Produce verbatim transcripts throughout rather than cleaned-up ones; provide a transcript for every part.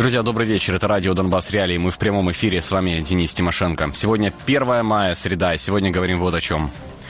Друзья, добрый вечер. Это радио «Донбасс Реалии». Мы в прямом эфире. С вами Денис Тимошенко. Сегодня первое мая, среда, и сегодня говорим вот о чем.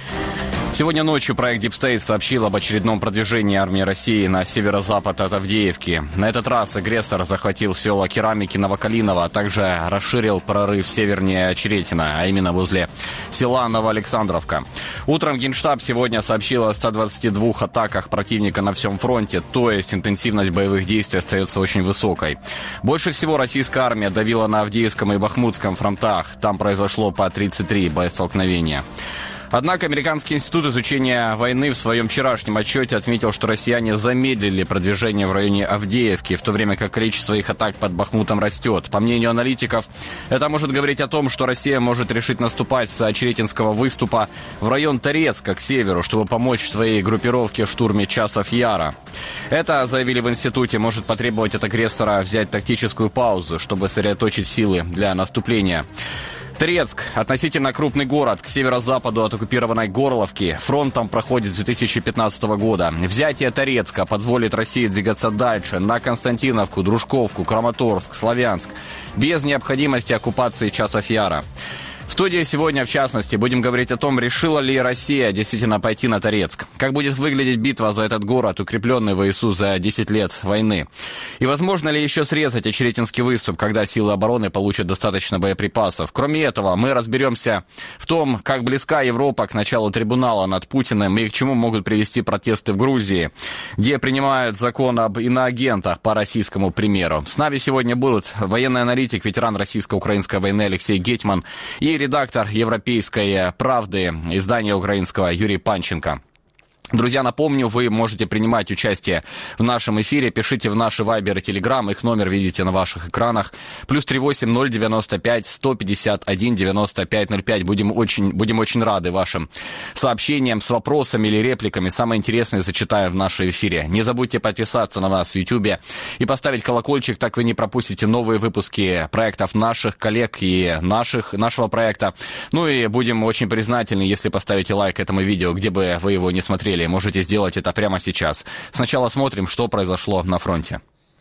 Сегодня ночью проект Deep State сообщил об очередном продвижении армии России на северо-запад от Авдеевки. На этот раз агрессор захватил села Керамики, Новокалиново, а также расширил прорыв севернее Очеретина, а именно возле села Новоалександровка. Утром Генштаб сегодня сообщил о ста двадцати двух атаках противника на всем фронте, то есть интенсивность боевых действий остается очень высокой. Больше всего российская армия давила на Авдеевском и Бахмутском фронтах. Там произошло по тридцать три боестолкновения. Однако Американский институт изучения войны в своем вчерашнем отчете отметил, что россияне замедлили продвижение в районе Авдеевки, в то время как количество их атак под Бахмутом растет. По мнению аналитиков, это может говорить о том, что Россия может решить наступать с Очеретинского выступа в район Торецка к северу, чтобы помочь своей группировке в штурме Часов Яра. Это, заявили в институте, может потребовать от агрессора взять тактическую паузу, чтобы сосредоточить силы для наступления. Торецк – относительно крупный город к северо-западу от оккупированной Горловки. Фронтом проходит с две тысячи пятнадцатого года. Взятие Торецка позволит России двигаться дальше на Константиновку, Дружковку, Краматорск, Славянск без необходимости оккупации Часов Яра. В студии сегодня, в частности, будем говорить о том, решила ли Россия действительно пойти на Торецк. Как будет выглядеть битва за этот город, укрепленный ВСУ за десять лет войны. И возможно ли еще срезать Очеретинский выступ, когда силы обороны получат достаточно боеприпасов. Кроме этого, мы разберемся в том, как близка Европа к началу трибунала над Путиным и к чему могут привести протесты в Грузии, где принимают закон об иноагентах по российскому примеру. С нами сегодня будут военный аналитик, ветеран российско-украинской войны Алексей Гетьман и редактор «Европейской правды» издания украинского Юрий Панченко. Друзья, напомню, вы можете принимать участие в нашем эфире. Пишите в наши Вайбер и Телеграм. Их номер видите на ваших экранах. Плюс три восемь ноль девяносто пять сто пятьдесят один девяносто пять ноль пять. Будем очень, будем очень рады вашим сообщениям с вопросами или репликами. Самое интересное зачитаем в нашем эфире. Не забудьте подписаться на нас в Ютубе и поставить колокольчик, так вы не пропустите новые выпуски проектов наших коллег и наших, нашего проекта. Ну и будем очень признательны, если поставите лайк этому видео, где бы вы его не смотрели. Можете сделать это прямо сейчас. Сначала смотрим, что произошло на фронте.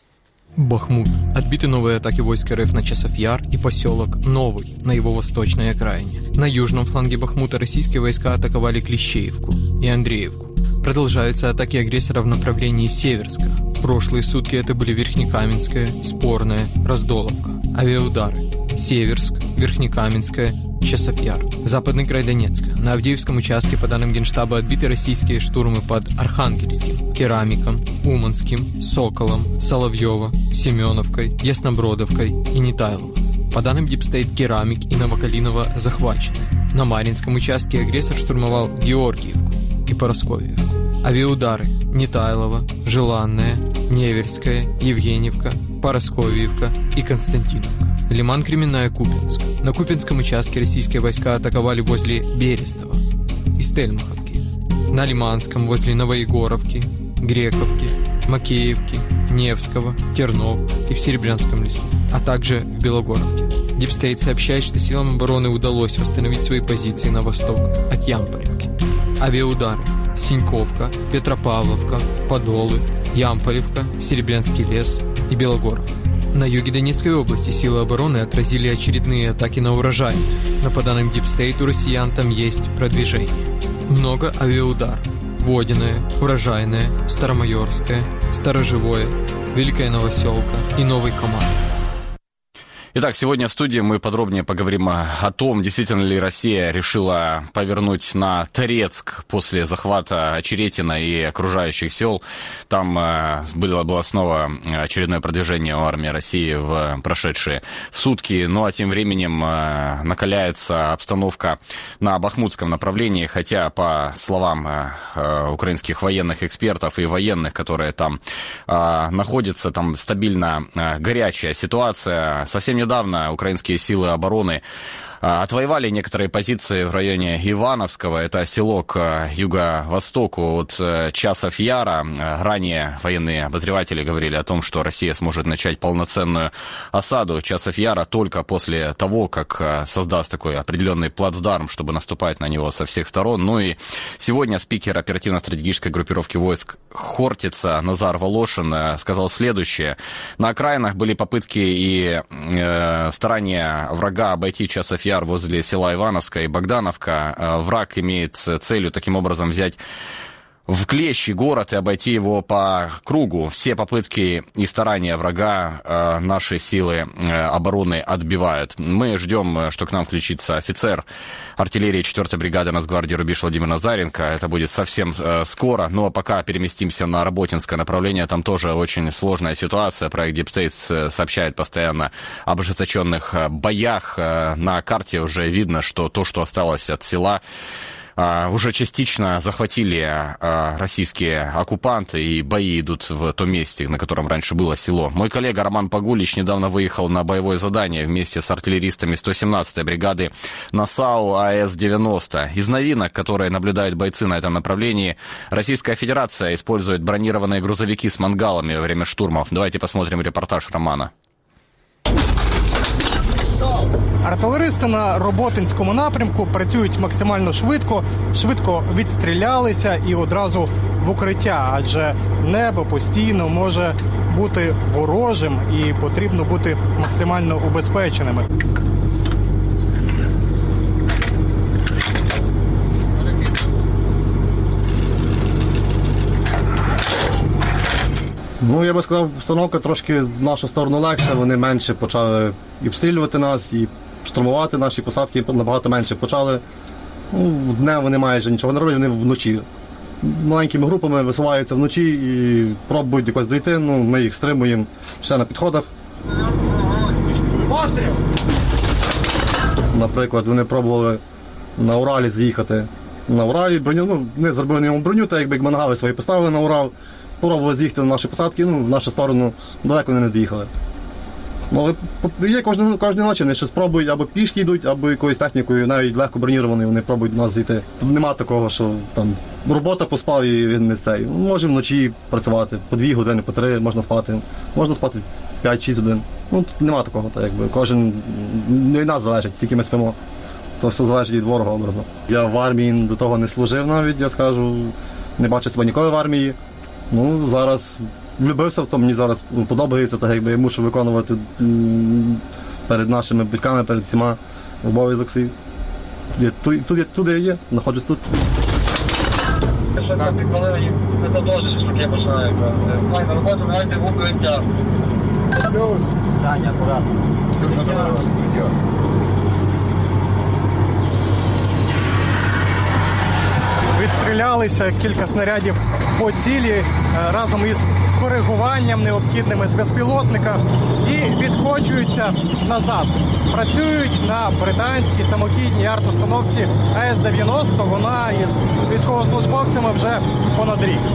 Бахмут. Отбиты новые атаки войск РФ на Часов Яр и поселок Новый на его восточной окраине. На южном фланге Бахмута российские войска атаковали Клещеевку и Андреевку. Продолжаются атаки агрессора в направлении Северска. В прошлые сутки это были Верхнекаменская, Спорная, Раздоловка. Авиаудары. Северск, Верхнекаменская, Часов Яр. Западный край Донецка. На Авдеевском участке, по данным Генштаба, отбиты российские штурмы под Архангельским, Керамиком, Уманским, Соколом, Соловьево, Семеновкой, Яснобродовкой и Нетайлово. По данным Deep State, Керамик и Новокалиново захвачены. На Маринском участке агрессор штурмовал Георгиевку и Поросковьевку. Авиаудары Нетайлово, Желанная, Неверская, Евгеньевка, Поросковьевка и Константиновка. Лиман, Кременная, Купинск. На Купинском участке российские войска атаковали возле Берестова и Стельмаховки. На Лиманском возле Новоегоровки, Грековки, Макеевки, Невского, Тернов и в Серебрянском лесу, а также в Белогоровке. Deep State сообщает, что силам обороны удалось восстановить свои позиции на восток от Ямполевки. Авиаудары Синьковка, Петропавловка, Подолы, Ямполевка, Серебрянский лес и Белогоровка. На юге Донецкой области силы обороны отразили очередные атаки на урожай, но по данным Deep State у россиян там есть продвижение. Много авиаударов. Водяное, Урожайное, Старомайорское, Сторожевое, Великая Новоселка и Новый Камар. Итак, сегодня в студии мы подробнее поговорим о том, действительно ли Россия решила повернуть на Торецк после захвата Очеретина и окружающих сел. Там было, было снова очередное продвижение у армии России в прошедшие сутки. Ну а тем временем накаляется обстановка на Бахмутском направлении, хотя, по словам украинских военных экспертов и военных, которые там находятся, там стабильно горячая ситуация. Совсем не Недавно украинские силы обороны отвоевали некоторые позиции в районе Ивановского. Это село к юго-востоку от Часов Яра. Ранее военные обозреватели говорили о том, что Россия сможет начать полноценную осаду Часов Яра только после того, как создаст такой определенный плацдарм, чтобы наступать на него со всех сторон. Ну и сегодня спикер оперативно-стратегической группировки войск Хортица Назар Волошин сказал следующее. На окраинах были попытки и э, старания врага обойти Часов Яр возле села Ивановска и Богдановка. Враг имеет целью таким образом взять в клещи город и обойти его по кругу. Все попытки и старания врага э, наши силы э, обороны отбивают. Мы ждем, что к нам включится офицер артиллерии четвёртой бригады Нацгвардии Рубеж Владимир Назаренко. Это будет совсем э, скоро. Ну а пока переместимся на Работинское направление. Там тоже очень сложная ситуация. Проект Deep State сообщает постоянно об ожесточенных боях. На карте уже видно, что то, что осталось от села, уже частично захватили российские оккупанты, и бои идут в том месте, на котором раньше было село. Мой коллега Роман Погулич недавно выехал на боевое задание вместе с артиллеристами сто семнадцатой бригады на САУ А С девяносто. Из новинок, которые наблюдают бойцы на этом направлении, Российская Федерация использует бронированные грузовики с мангалами во время штурмов. Давайте посмотрим репортаж Романа. Артилеристи на Роботинському напрямку працюють максимально швидко, швидко відстрілялися і одразу в укриття, адже небо постійно може бути ворожим і потрібно бути максимально убезпеченими. Ну, я би сказав, обстановка трошки в нашу сторону легша, вони менше почали і обстрілювати нас, і штурмувати наші посадки набагато менше почали. Ну, днем вони майже нічого не роблять, вони вночі. Маленькими групами висуваються вночі і пробують якось дійти, ну, ми їх стримуємо ще на підходах. Постріл! Наприклад, вони пробували на Уралі з'їхати. На Уралі броню, ну, вони зробили на ньому броню, так якби мангали свої поставили на Урал. Пробували з'їхати на наші посадки, ну, в нашу сторону далеко вони не доїхали. Ну, але є кожної кожної ночі, вони ще спробують або пішки йдуть, або якоюсь технікою, навіть легко бронірованою, вони пробують до нас зійти. Тут нема такого, що там робота поспав і він не цей. Можемо вночі працювати, по дві години, по три можна спати. Можна спати п'ять-шість годин. Ну, тут нема такого, так якби. Кожен, не від нас залежить, скільки ми спимо. То все залежить від ворога образно. Я в армії до того не служив навіть, я скажу, не бачив себе ніколи в армії. Ну, зараз влюбився в то, мені зараз подобається, так якби я мушу виконувати перед нашими батьками, перед всіма обов'язок свій. Тут, тут, тут я є, знаходжусь тут. Так, колеги, не задовжиш, що я починаю. Май на роботу, грайте в укриття. Плюс. Саня, аккуратно. Відстрілялися кілька снарядів по цілі разом із коригуванням необхідними з безпілотника і відкочуються назад. Працюють на британській самохідній арт-установці А С дев'яносто. Вона із військовослужбовцями вже понад рік.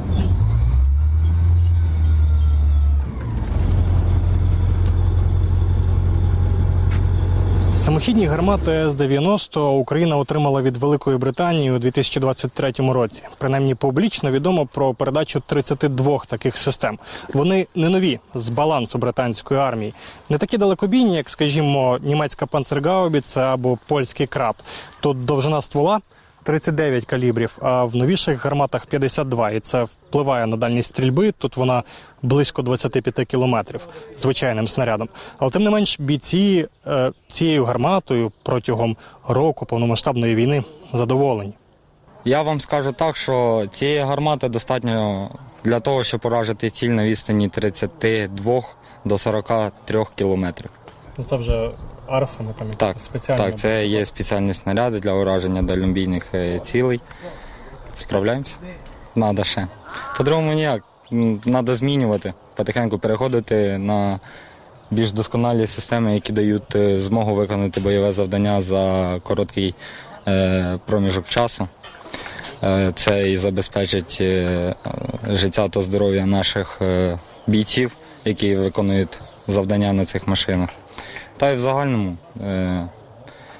Самохідні гармати С дев'яносто Україна отримала від Великої Британії у дві тисячі двадцять третьому році. Принаймні публічно відомо про передачу тридцяти двох таких систем. Вони не нові, з балансу британської армії. Не такі далекобійні, як, скажімо, німецька панцергаубіца або польський краб. Тут довжина ствола тридцять дев'ять калібрів, а в новіших гарматах п'ятдесят два. І це впливає на дальність стрільби. Тут вона близько двадцять п'ять кілометрів звичайним снарядом. Але тим не менш бійці е, цією гарматою протягом року повномасштабної війни задоволені. Я вам скажу так, що цієї гармати достатньо для того, щоб уражити ціль на відстані тридцять два до сорока трьох кілометрів. Це вже арсами, там так, спеціальні? Так, це є спеціальні снаряди для ураження дальнобійних цілей. Справляємося? Надо ще. По-другому ніяк. Треба змінювати, потихеньку переходити на більш досконалі системи, які дають змогу виконати бойове завдання за короткий е, проміжок часу. Е, це і забезпечить е, життя та здоров'я наших е, бійців, які виконують завдання на цих машинах. Та й в загальному е,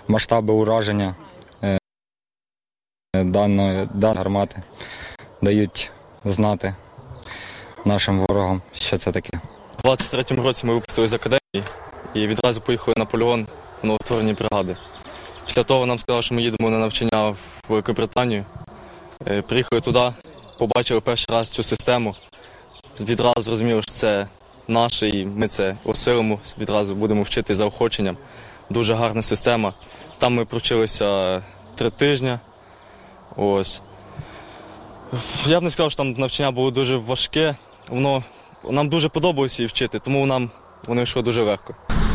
масштаби ураження е, даної, даної гармати дають знати нашим ворогам, що це таке. У двадцять третьому році ми випустилися з академії і відразу поїхали на полігон в новостворені бригади. Після того нам сказали, що ми їдемо на навчання в Велику Британію. Приїхали туди, побачили перший раз цю систему. Відразу зрозуміли, що це наше і ми це осилимо, відразу будемо вчити заохоченням. Дуже гарна система. Там ми провчилися три тижні. Ось. Я б не сказав, що там навчання було дуже важке. Воно, нам дуже подобалося її вчити, тому нам воно йшло дуже легко.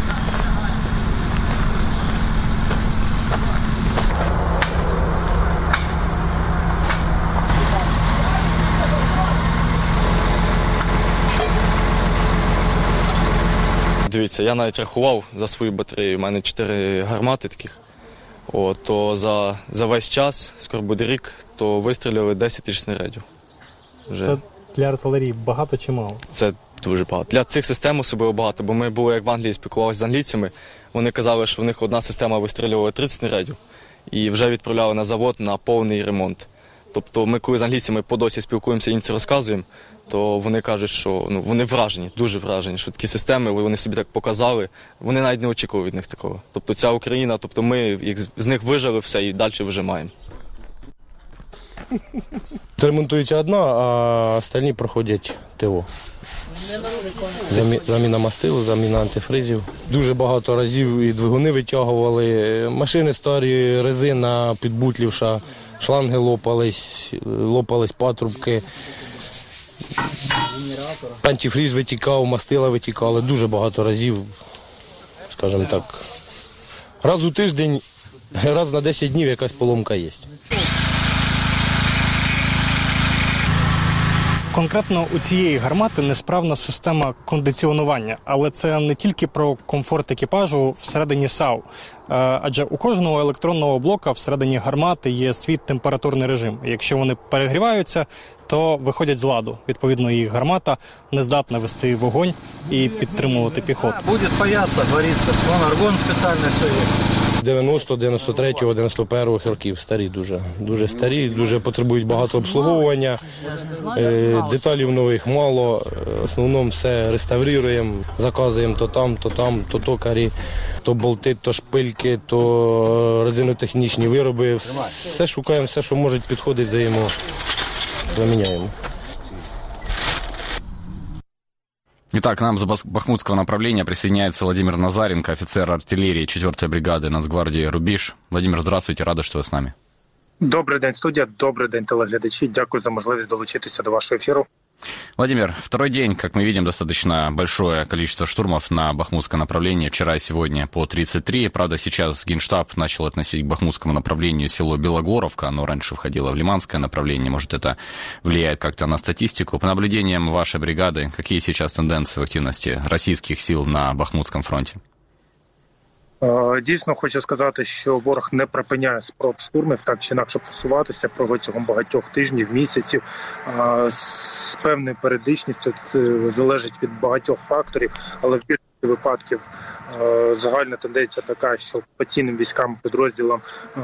Дивіться, я навіть рахував за свою батарею, у мене чотири гармати таких. О, то за, за весь час, скоро буде рік, то вистрілили десять тисяч снарядів. Вже. Це для артилерії багато чи мало? Це дуже багато. Для цих систем особливо багато, бо ми були як в Англії, спілкувалися з англійцями. Вони казали, що в них одна система вистрілювала тридцять снарядів і вже відправляли на завод на повний ремонт. Тобто ми, коли з англійцями по досі спілкуємося і їм це розказуємо, то вони кажуть, що ну, вони вражені, дуже вражені, що такі системи, вони собі так показали, вони навіть не очікували від них такого. Тобто ця Україна, тобто ми з них вижили все і далі вижимаємо. Ремонтується одна, а остальні проходять ТО. Замі... Заміна мастилу, заміна антифризів. Дуже багато разів і двигуни витягували, машини старі, резина підбутлівша, шланги лопались, лопались патрубки. Антифріз витікав, мастила витікали. Дуже багато разів, скажімо так. Раз у тиждень, раз на десять днів якась поломка є. Конкретно у цієї гармати несправна система кондиціонування, але це не тільки про комфорт екіпажу всередині САУ. Адже у кожного електронного блока всередині гармати є свій температурний режим. Якщо вони перегріваються, то виходять з ладу. Відповідно, їх гармата не здатна вести вогонь і підтримувати піхоту. Буде паяться, вариться. Вон аргон спеціальний все є. дев'яносто, дев'яносто третього, дев'яносто першого років старі дуже. Дуже старі, дуже потребують багато обслуговування. Деталів нових мало. В основному все реставруємо, заказуємо то там, то там, то токарі, то болти, то шпильки, то резинотехнічні вироби. Все шукаємо, все, що може підходити, заємо, заміняємо. Итак, к нам с бахмутского направления присоединяется Владимир Назаренко, офицер артиллерии четвёртой бригады Нацгвардии «Рубіж». Владимир, здравствуйте, рада, что вы с нами. Добрий день, студія, добрий день, телеглядачі. Дякую за можливість долучитися до вашого ефіру. Владимир, второй день, как мы видим, достаточно большое количество штурмов на бахмутском направлении. Вчера и сегодня по тридцать три. Правда, сейчас Генштаб начал относить к бахмутскому направлению село Белогоровка. Оно раньше входило в Лиманское направление. Может, это влияет как-то на статистику. По наблюдениям вашей бригады, какие сейчас тенденции в активности российских сил на Бахмутском фронте? Дійсно, хочу сказати, що ворог не припиняє спроб штурмів так чи інакше просуватися протягом багатьох тижнів, місяців. З певною періодичністю це залежить від багатьох факторів, але в більшості випадків загальна тенденція така, що окупаційним військам, підрозділам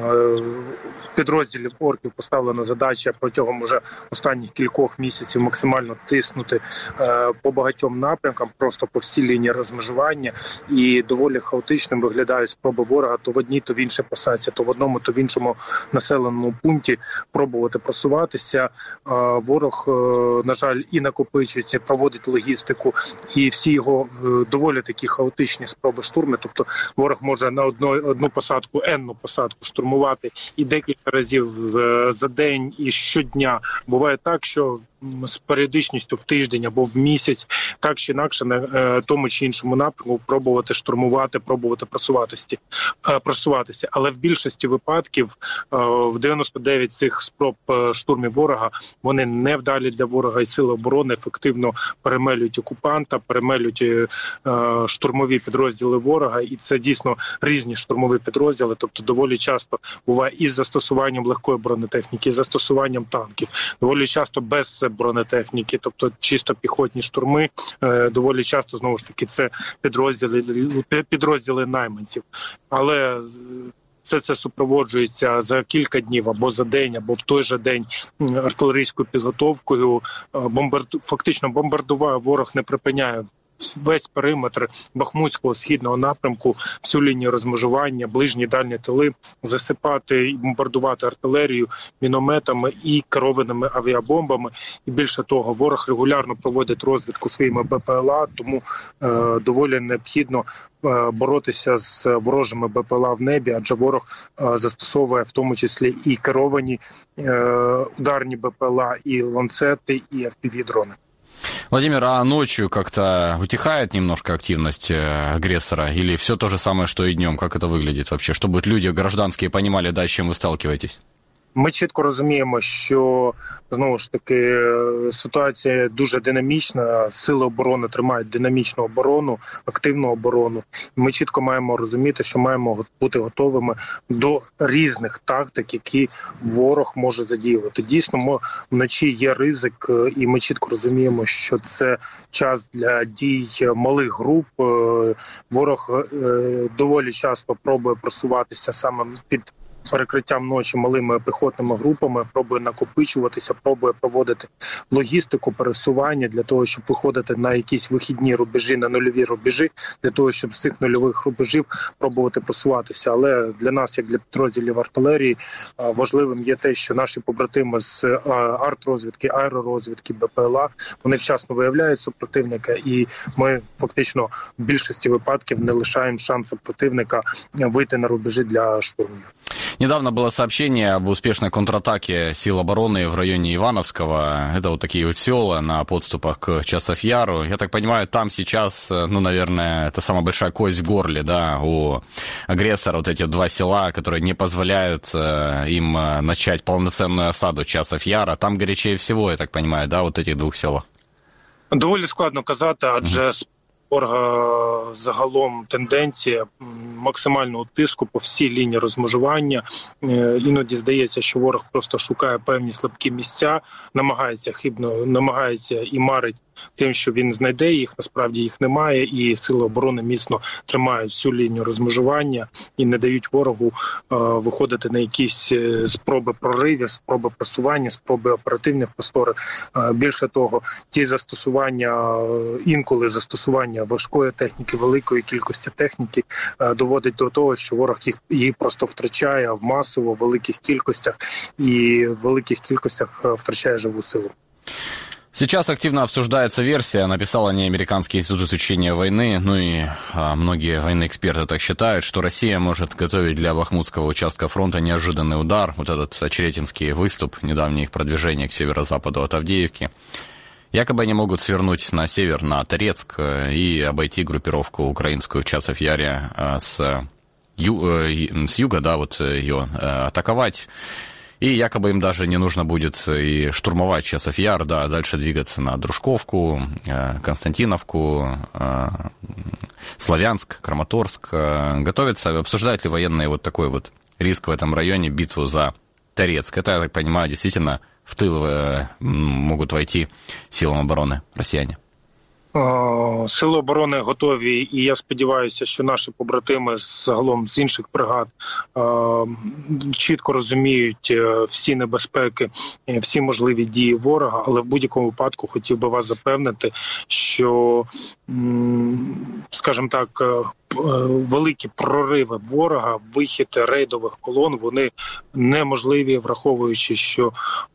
підрозділів орків поставлена задача протягом уже останніх кількох місяців максимально тиснути по багатьом напрямкам, просто по всій лінії розмежування, і доволі хаотичним виглядають спроби ворога то в одній, то в іншій посадці, то в одному, то в іншому населеному пункті пробувати просуватися. Ворог, на жаль, і накопичується, і проводить логістику, і всі його доволі такі хаотичні спроби штурми, тобто ворог може на одну, одну посадку, енну посадку штурмувати і декілька разів за день, і щодня. Буває так, що з періодичністю в тиждень або в місяць, так чи інакше на тому чи іншому напрямку пробувати штурмувати, пробувати просуватися. просуватися. Але в більшості випадків, в дев'яносто дев'ять цих спроб штурмів ворога, вони невдалі для ворога, і сили оборони ефективно перемелюють окупанта, перемелюють штурмові підрозділи ворога, і це дійсно різні штурмові підрозділи, тобто доволі часто буває із застосуванням легкої бронетехніки, із застосуванням танків, доволі часто без бронетехніки, тобто чисто піхотні штурми, доволі часто, знову ж таки, це підрозділи, підрозділи найманців. Але все це супроводжується за кілька днів або за день, або в той же день артилерійською підготовкою. Бомбарду... Фактично бомбардуває, ворог не припиняє весь периметр Бахмутського східного напрямку, всю лінію розмежування, ближні дальні тили, засипати і бомбардувати артилерію, мінометами і керованими авіабомбами. І більше того, ворог регулярно проводить розвідку своїми БПЛА, тому е, доволі необхідно е, боротися з ворожими БПЛА в небі, адже ворог е, застосовує в тому числі і керовані е, ударні БПЛА, і ланцети, і еф пі ві-дрони. Владимир, а ночью как-то утихает немножко активность агрессора? Или все то же самое, что и днем? Как это выглядит вообще? Чтобы люди гражданские понимали, да, с чем вы сталкиваетесь? Ми чітко розуміємо, що, знову ж таки, ситуація дуже динамічна, сили оборони тримають динамічну оборону, активну оборону. Ми чітко маємо розуміти, що маємо бути готовими до різних тактик, які ворог може задіювати. Дійсно, вночі є ризик, і ми чітко розуміємо, що це час для дій малих груп. Ворог доволі часто пробує просуватися саме під перекриттям ночі малими піхотними групами, пробує накопичуватися, пробує проводити логістику, пересування для того, щоб виходити на якісь вихідні рубежі, на нульові рубежі, для того, щоб з цих нульових рубежів пробувати просуватися. Але для нас, як для підрозділів артилерії, важливим є те, що наші побратими з арт-розвідки, аеророзвідки, БПЛА, вони вчасно виявляють супротивника, і ми фактично в більшості випадків не лишаємо шансу противника вийти на рубежі для штурму. Недавно было сообщение об успешной контратаке сил обороны в районе Ивановского. Это вот такие вот села на подступах к Часов-Яру. Я так понимаю, там сейчас, ну, наверное, это самая большая кость в горле, да, у агрессора. Вот эти два села, которые не позволяют им начать полноценную осаду Часов-Яра. Там горячее всего, я так понимаю, да, вот этих двух селах. Доволі складно казати, адже ворога загалом тенденція максимального тиску по всій лінії розмежування. Іноді здається, що ворог просто шукає певні слабкі місця, намагається хибно, намагається і марить тим, що він знайде їх, насправді їх немає, і сили оборони міцно тримають всю лінію розмежування і не дають ворогу е, виходити на якісь спроби проривів, спроби просування, спроби оперативних просторів. Е, більше того, ті застосування, інколи застосування важкої техніки, великої кількості техніки е, доводить до того, що ворог їх, її просто втрачає в масово, великих кількостях, і в великих кількостях втрачає живу силу. Сейчас активно обсуждается версия, написал о ней Американский институт изучения войны, ну и а, многие военные эксперты так считают, что Россия может готовить для Бахмутского участка фронта неожиданный удар, вот этот Очеретинский выступ, недавнее их продвижение к северо-западу от Авдеевки. Якобы они могут свернуть на север, на Торецк, и обойти группировку украинскую в Часов-Яре с, ю, с юга, да, вот ее атаковать. И якобы им даже не нужно будет и штурмовать Часов-Яр, да, а дальше двигаться на Дружковку, Константиновку, Славянск, Краматорск. Готовятся, обсуждают ли военные вот такой вот риск в этом районе, битву за Торецк? Это, я так понимаю, действительно в тыл могут войти силам обороны россияне. Сили оборони готові, і я сподіваюся, що наші побратими загалом з інших бригад чітко розуміють всі небезпеки, всі можливі дії ворога, але в будь-якому випадку хотів би вас запевнити, що, скажімо так, великі прориви ворога, вихід рейдових колон, вони неможливі, враховуючи, що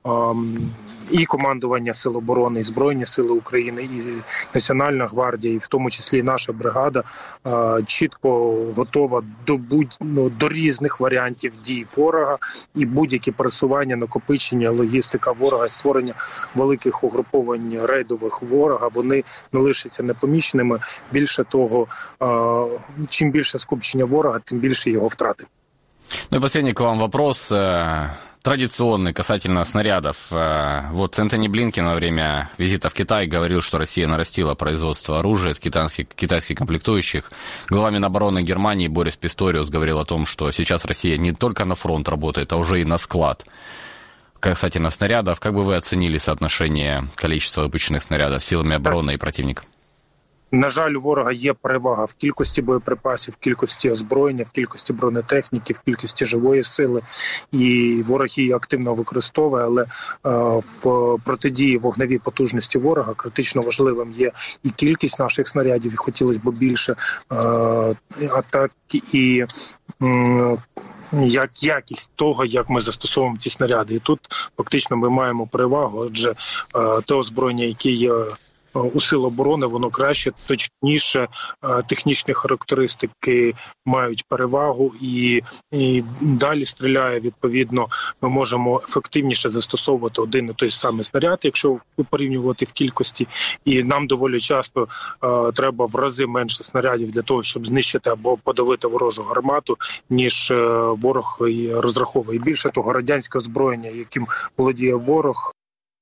і командування Сил оборони, і Збройні Сили України, і Національна гвардія, і в тому числі і наша бригада чітко готова до будь ну, до різних варіантів дій ворога, і будь-які пересування, накопичення, логістика ворога, створення великих угруповань рейдових ворога, вони не лишаться непоміченими. Більше того, чим більше скупчення ворога, тим більше його втрати. Ну и последний к вам вопрос, традиционный, касательно снарядов. Вот Энтони Блинкен во время визита в Китай говорил, что Россия нарастила производство оружия с китайских, китайских комплектующих. Глава Минобороны Германии Борис Писториус говорил о том, что сейчас Россия не только на фронт работает, а уже и на склад. Касательно снарядов, как бы вы оценили соотношение количества выпущенных снарядов силами обороны и противника? На жаль, у ворога є перевага в кількості боєприпасів, в кількості озброєння, в кількості бронетехніки, в кількості живої сили. І ворог її активно використовує, але в протидії вогневій потужності ворога критично важливим є і кількість наших снарядів, і хотілося б більше, а так і як якість того, як ми застосовуємо ці снаряди. І тут фактично ми маємо перевагу, адже те озброєння, яке є у сил оборони, воно краще, точніше, технічні характеристики мають перевагу і, і далі стріляє, відповідно, ми можемо ефективніше застосовувати один і той самий снаряд, якщо порівнювати в кількості, і нам доволі часто е, треба в рази менше снарядів для того, щоб знищити або подавити ворожу гармату, ніж е, ворог розраховує. Більше того, радянське озброєння, яким володіє ворог,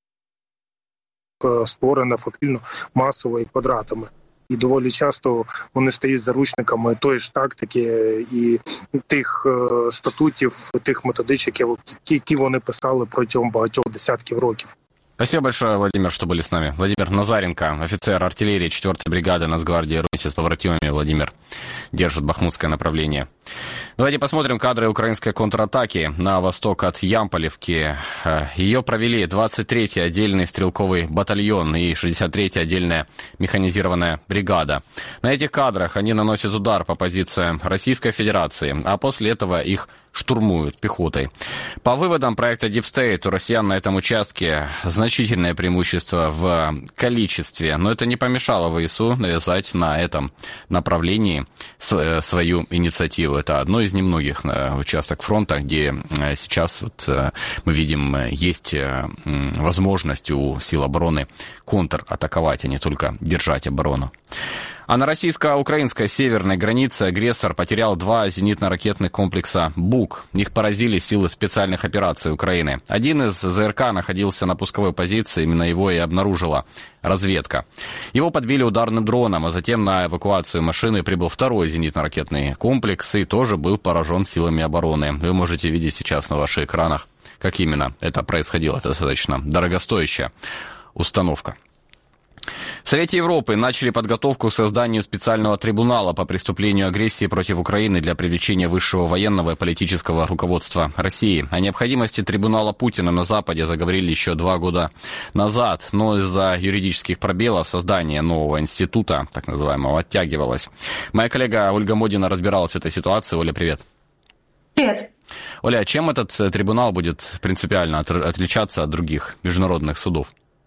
створена фактично масово і квадратами. І доволі часто вони стають заручниками тої ж тактики і тих е, статутів, тих методичок, які вони писали протягом багатьох десятків років. Спасибо большое, Владимир, что были с нами. Владимир Назаренко, офицер артиллерии четвёртой бригады Нацгвардии, вместе с побратимами. Владимир держит бахмутское направление. Давайте посмотрим кадры украинской контратаки на восток от Ямполевки. Ее провели двадцать третий отдельный стрелковый батальон и шестьдесят третья отдельная механизированная бригада. На этих кадрах они наносят удар по позициям Российской Федерации, а после этого их штурмуют пехотой. По выводам проекта Deep State, у россиян на этом участке значительное преимущество в количестве, но это не помешало ВСУ навязать на этом направлении свою инициативу. Это одно из немногих участков фронта, где сейчас вот мы видим, есть возможность у сил обороны контратаковать, а не только держать оборону. А на российско-украинской северной границе агрессор потерял два зенитно-ракетных комплекса «Бук». Их поразили силы специальных операций Украины. Один из ЗРК находился на пусковой позиции, именно его и обнаружила разведка. Его подбили ударным дроном, а затем на эвакуацию машины прибыл второй зенитно-ракетный комплекс и тоже был поражен силами обороны. Вы можете видеть сейчас на ваших экранах, как именно это происходило. Это достаточно дорогостоящая установка. В Совете Европы начали подготовку к созданию специального трибунала по преступлению агрессии против Украины для привлечения высшего военного и политического руководства России. О необходимости трибунала Путина на Западе заговорили еще два года назад, но из-за юридических пробелов создание нового института, так называемого, оттягивалось. Моя коллега Ольга Модина разбиралась в этой ситуации. Оля, привет. Привет. Оля, чем этот трибунал будет принципиально отличаться от других международных судов?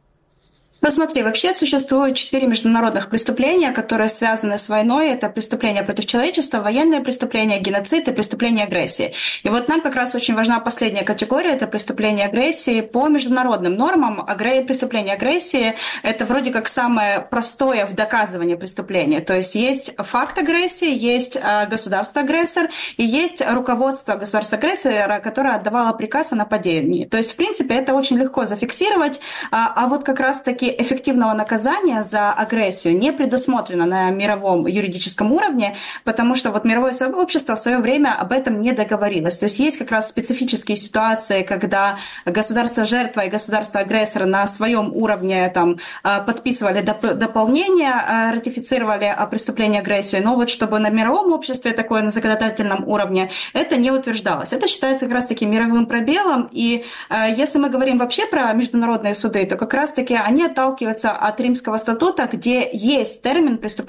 Ну смотри, вообще существует четыре международных преступления, которые связаны с войной. Это преступления против человечества, военные преступления, геноцид и преступления агрессии. И вот нам как раз очень важна последняя категория, это преступления агрессии по международным нормам. Преступление агрессии – это вроде как самое простое в доказывании преступления. То есть есть факт агрессии, есть государство-агрессор и есть руководство государства-агрессора, которое отдавало приказ о нападении. То есть, в принципе, это очень легко зафиксировать, а вот как раз-таки эффективного наказания за агрессию не предусмотрено на мировом юридическом уровне, потому что вот мировое сообщество в свое время об этом не договорилось. То есть есть как раз специфические ситуации, когда государство-жертва и государство-агрессор на своем уровне там, подписывали доп- дополнения, ратифицировали преступление агрессии, но вот чтобы на мировом обществе, такое на законодательном уровне, это не утверждалось. Это считается как раз-таки мировым пробелом, и если мы говорим вообще про международные суды, то как раз-таки они отталкиваются от Римского статута, где есть термин преступления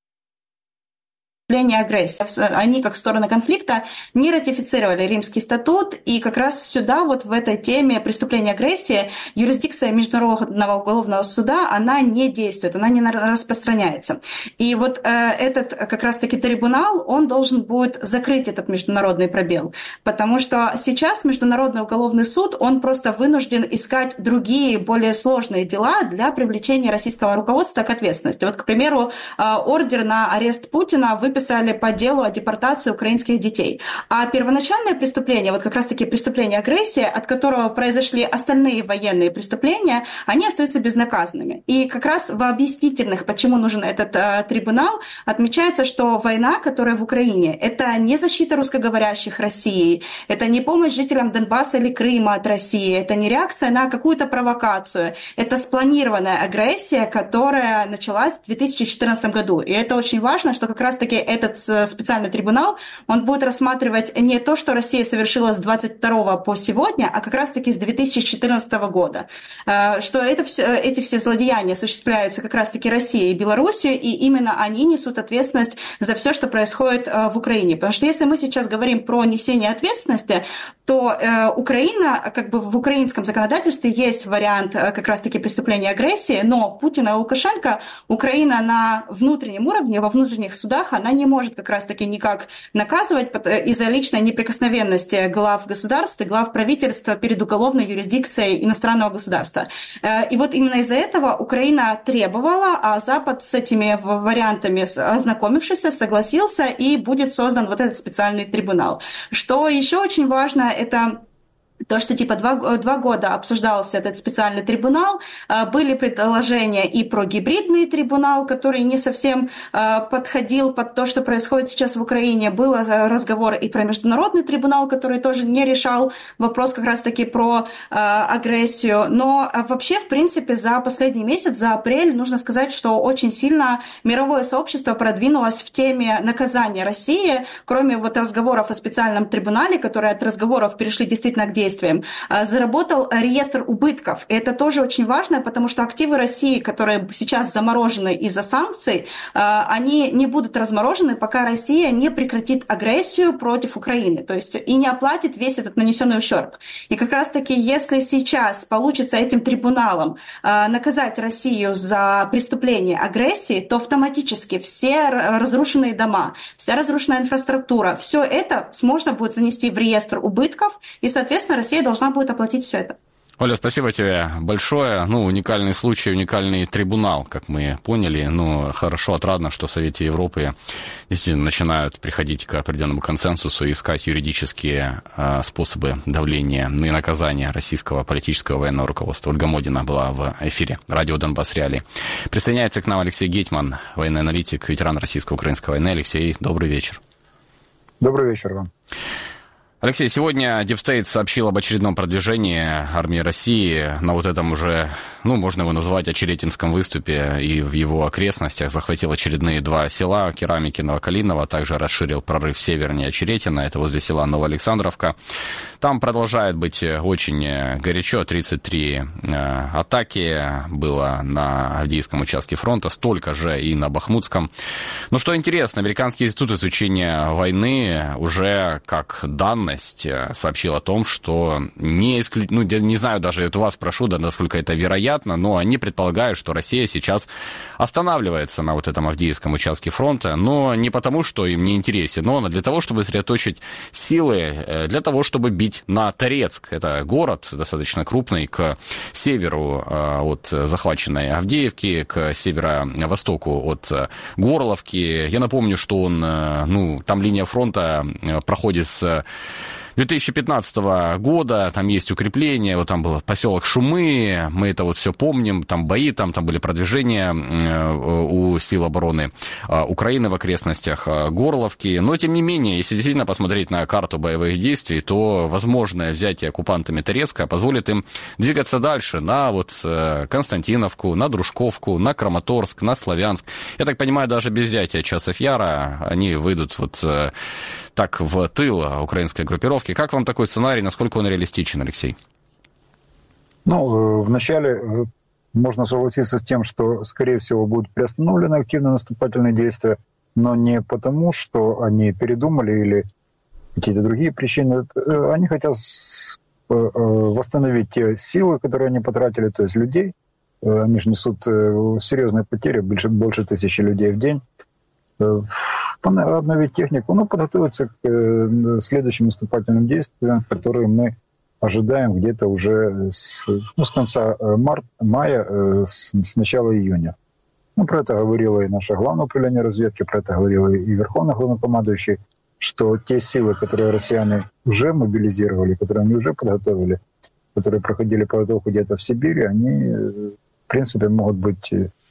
агрессии. Они, как стороны конфликта, не ратифицировали Римский статут, и как раз сюда, вот в этой теме преступления агрессии, юрисдикция Международного уголовного суда, она не действует, она не распространяется. И вот э, этот как раз-таки трибунал, он должен будет закрыть этот международный пробел, потому что сейчас Международный уголовный суд, он просто вынужден искать другие, более сложные дела для привлечения российского руководства к ответственности. Вот, к примеру, ордер на арест Путина выписан выписали по делу о депортации украинских детей. А первоначальное преступление, вот как раз-таки преступление агрессии, от которого произошли остальные военные преступления, они остаются безнаказанными. И как раз в объяснительных, почему нужен этот э, трибунал, отмечается, что война, которая в Украине, это не защита русскоговорящих России, это не помощь жителям Донбасса или Крыма от России, это не реакция на какую-то провокацию, это спланированная агрессия, которая началась в две тысячи четырнадцатом году. И это очень важно, что как раз-таки этот специальный трибунал, он будет рассматривать не то, что Россия совершила с двадцать второго по сегодня, а как раз-таки с две тысячи четырнадцатого года. Что это все, эти все злодеяния осуществляются как раз-таки Россией и Белоруссией, и именно они несут ответственность за все, что происходит в Украине. Потому что если мы сейчас говорим про несение ответственности, то э, Украина, как бы в украинском законодательстве есть вариант э, как раз-таки преступления агрессии, но Путин и Лукашенко, Украина на внутреннем уровне, во внутренних судах, она не может как раз-таки никак наказывать из-за личной неприкосновенности глав государств и глав правительства перед уголовной юрисдикцией иностранного государства. Э, и вот именно из-за этого Украина требовала, а Запад с этими вариантами ознакомившись, согласился, и будет создан вот этот специальный трибунал. Что еще очень важно, это то, что типа два, два года обсуждался этот специальный трибунал, были предложения и про гибридный трибунал, который не совсем подходил под то, что происходит сейчас в Украине. Был разговор и про международный трибунал, который тоже не решал вопрос как раз-таки про агрессию. Но вообще, в принципе, за последний месяц, за апрель, нужно сказать, что очень сильно мировое сообщество продвинулось в теме наказания России, кроме вот разговоров о специальном трибунале, которые от разговоров перешли действительно к действиям. Заработал реестр убытков. И это тоже очень важно, потому что активы России, которые сейчас заморожены из-за санкций, они не будут разморожены, пока Россия не прекратит агрессию против Украины, то есть и не оплатит весь этот нанесенный ущерб. И как раз-таки, если сейчас получится этим трибуналом наказать Россию за преступление агрессии, то автоматически все разрушенные дома, вся разрушенная инфраструктура, все это можно будет занести в реестр убытков, и, соответственно, Россия должна будет оплатить все это. Оля, спасибо тебе большое. Ну, уникальный случай, уникальный трибунал, как мы поняли. Ну, хорошо, отрадно, что в Совете Европы действительно начинают приходить к определенному консенсусу и искать юридические э, способы давления и наказания российского политического военного руководства. Ольга Модина была в эфире радио «Донбасс Реалии». Присоединяется к нам Алексей Гетьман, военный аналитик, ветеран российско-украинской войны. Алексей, добрый вечер. Добрый вечер вам. Алексей, сегодня Deep State сообщил об очередном продвижении армии России на вот этом уже, ну, можно его назвать Очеретинском выступе, и в его окрестностях захватил очередные два села, Керамики, Новокалиново, также расширил прорыв севернее Очеретина, это возле села Новоалександровка. Там продолжает быть очень горячо, тридцать три э, атаки было на Авдеевском участке фронта, столько же и на Бахмутском. Но что интересно, Американский институт изучения войны уже как данность сообщил о том, что не исключ... ну, не знаю, даже это вас спрошу, да, насколько это вероятно, но они предполагают, что Россия сейчас останавливается на вот этом Авдеевском участке фронта, но не потому, что им не интересен, но для того, чтобы сосредоточить силы, для того, чтобы бить на Торецк. Это город достаточно крупный, к северу от захваченной Авдеевки, к северо-востоку от Горловки. Я напомню, что он, ну, там линия фронта проходит с две тысячи пятнадцатого года, там есть укрепления, вот там был поселок Шумы, мы это вот все помним, там бои, там, там были продвижения у сил обороны Украины в окрестностях Горловки, но тем не менее, если действительно посмотреть на карту боевых действий, то возможное взятие оккупантами Торецка позволит им двигаться дальше на вот Константиновку, на Дружковку, на Краматорск, на Славянск. Я так понимаю, даже без взятия Часов Яра они выйдут вот так в тыл украинской группировки. Как вам такой сценарий, насколько он реалистичен, Алексей? Ну, вначале можно согласиться с тем, что, скорее всего, будут приостановлены активные наступательные действия, но не потому, что они передумали или какие-то другие причины. Они хотят восстановить те силы, которые они потратили, то есть людей. Они же несут серьезные потери, больше, больше тысячи людей в день. Обновить технику, но подготовиться к следующим наступательным действиям, которые мы ожидаем где-то уже с, ну, с конца марта, мая, с, с начала июня. Ну, про это говорило и наше Главное управление разведки, про это говорил и Верховный главнокомандующий, что те силы, которые россияне уже мобилизировали, которые они уже подготовили, которые проходили подготовку где-то в Сибири, они, в принципе, могут быть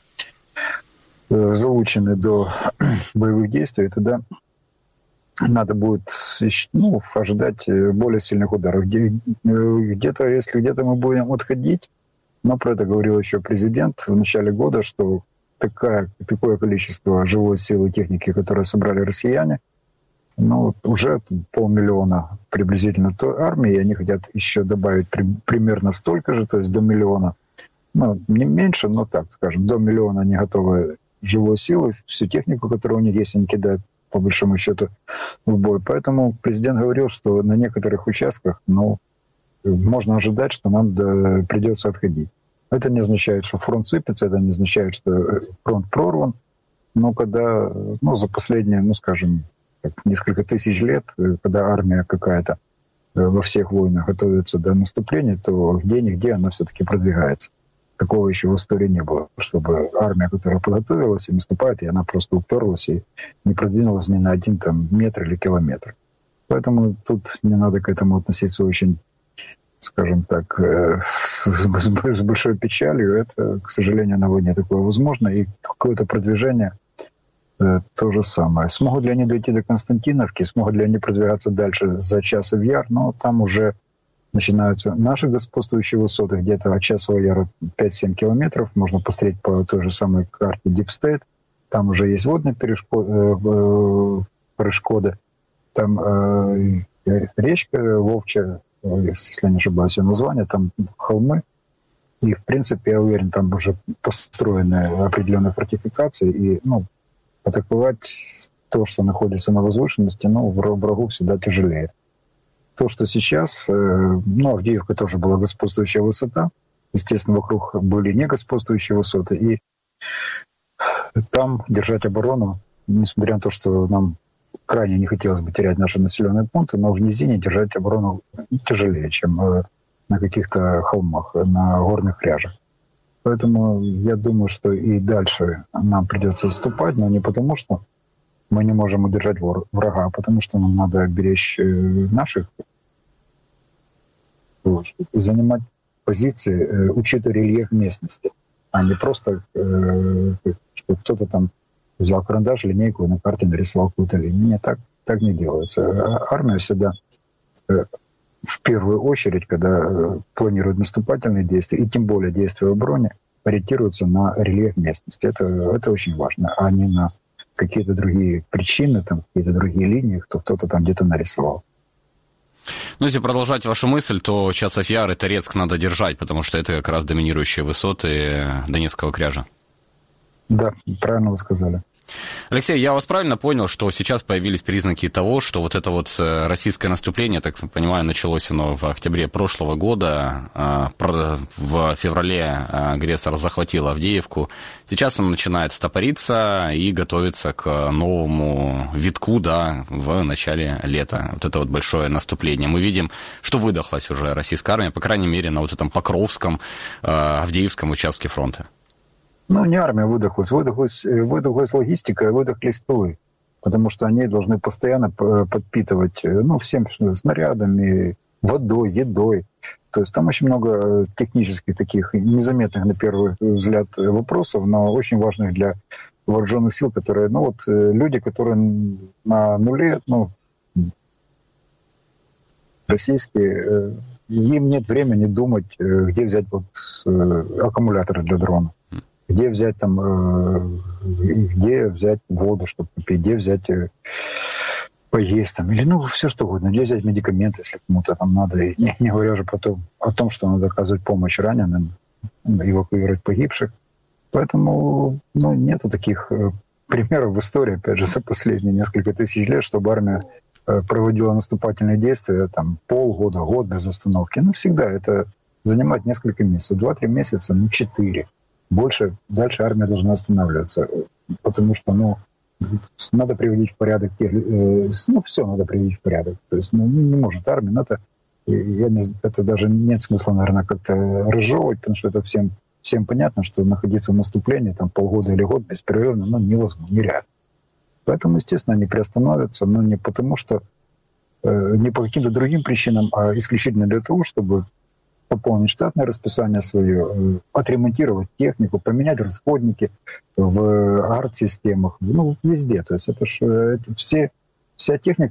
залучены до боевых действий, и тогда надо будет, ну, ожидать более сильных ударов. Где-то, если где-то мы будем отходить, но про это говорил еще президент в начале года, что такая, такое количество живой силы и техники, которые собрали россияне, ну, уже полмиллиона приблизительно той армии, и они хотят еще добавить при, примерно столько же, то есть до миллиона. Ну, не меньше, но так, скажем, до миллиона они готовы живой силы, всю технику, которая у них есть, они кидают, по большому счету, в бой. Поэтому президент говорил, что на некоторых участках, ну, можно ожидать, что нам да, придется отходить. Это не означает, что фронт сыпется, это не означает, что фронт прорван. Но когда, ну, за последние, ну, скажем, несколько тысяч лет, когда армия какая-то во всех войнах готовится до наступления, то где-нигде она все-таки продвигается. Такого еще в истории не было, чтобы армия, которая подготовилась и наступает, и она просто уперлась и не продвинулась ни на один там метр или километр. Поэтому тут не надо к этому относиться очень, скажем так, с, с большой печалью. Это, к сожалению, на войне такое возможно. И какое-то продвижение то же самое. Смогут ли они дойти до Константиновки, смогут ли они продвигаться дальше за Часов Яр, но там уже начинаются наши господствующие высоты, где-то от Часового Яра пять-семь километров. Можно посмотреть по той же самой карте Deep State. Там уже есть водные перешкоды. Там э, речка Вовча, если я не ошибаюсь, ее название, там холмы. И, в принципе, я уверен, там уже построены определенные фортификации. И, ну, атаковать то, что находится на возвышенности, ну, врагу всегда тяжелее. То, что сейчас, ну, Авдеевка тоже была господствующая высота, естественно, вокруг были не господствующие высоты, и там держать оборону, несмотря на то, что нам крайне не хотелось бы терять наши населенные пункты, но в низине держать оборону тяжелее, чем на каких-то холмах, на горных ряжах. Поэтому я думаю, что и дальше нам придется отступать, но не потому, что мы не можем удержать врага, а потому что нам надо беречь наших, занимать позиции, учитывая рельеф местности, а не просто, что кто-то там взял карандаш, линейку и на карте нарисовал какую-то линию. Нет, так, так не делается. Армия всегда в первую очередь, когда планирует наступательные действия, и тем более действия в обороне, ориентируются на рельеф местности. Это, это очень важно, а не на какие-то другие причины, там, какие-то другие линии, кто кто-то там где-то нарисовал. Ну, если продолжать вашу мысль, то Часов Яр и Торецк надо держать, потому что это как раз доминирующие высоты Донецкого кряжа. Да, правильно вы сказали. Алексей, я вас правильно понял, что сейчас появились признаки того, что вот это вот российское наступление, так понимаю, началось оно в октябре прошлого года, в феврале агрессор захватил Авдеевку, сейчас он начинает стопориться и готовится к новому витку, да, в начале лета. Вот это вот большое наступление. Мы видим, что выдохлась уже российская армия, по крайней мере, на вот этом Покровском, Авдеевском участке фронта. Ну, не армия выдохлась, выдохлась, выдохлась логистика, выдохлись тылы, потому что они должны постоянно подпитывать, ну, всем снарядами, водой, едой. То есть там очень много технических таких незаметных, на первый взгляд, вопросов, но очень важных для вооруженных сил, которые, ну, вот люди, которые на нуле, ну, российские, им нет времени думать, где взять вот аккумуляторы для дрона. Где взять там, э, где взять воду, чтобы попить, где взять э, поесть там, или ну все что угодно, где взять медикаменты, если кому-то там надо, и не, не говоря же потом о том, что надо оказывать помощь раненым, эвакуировать погибших. Поэтому, ну, нету таких э, примеров в истории, опять же, за последние несколько тысяч лет, чтобы армия э, проводила наступательные действия там полгода, год без остановки. Ну, всегда это занимает несколько месяцев, два-три месяца, ну, четыре. Больше, дальше армия должна останавливаться, потому что, ну, надо приводить в порядок, э, ну, все надо приводить в порядок. То есть, ну, не может армия, но это, я не, это даже нет смысла, наверное, как-то разжевывать, потому что это всем всем понятно, что находиться в наступлении там полгода или год беспрерывно, ну, невозможно, нереально. Поэтому, естественно, они приостановятся, но не потому, что э, не по каким-то другим причинам, а исключительно для того, чтобы пополнить штатное расписание свое, э, отремонтировать технику, поменять расходники в арт-системах, ну, везде. То есть это же это все, вся техника,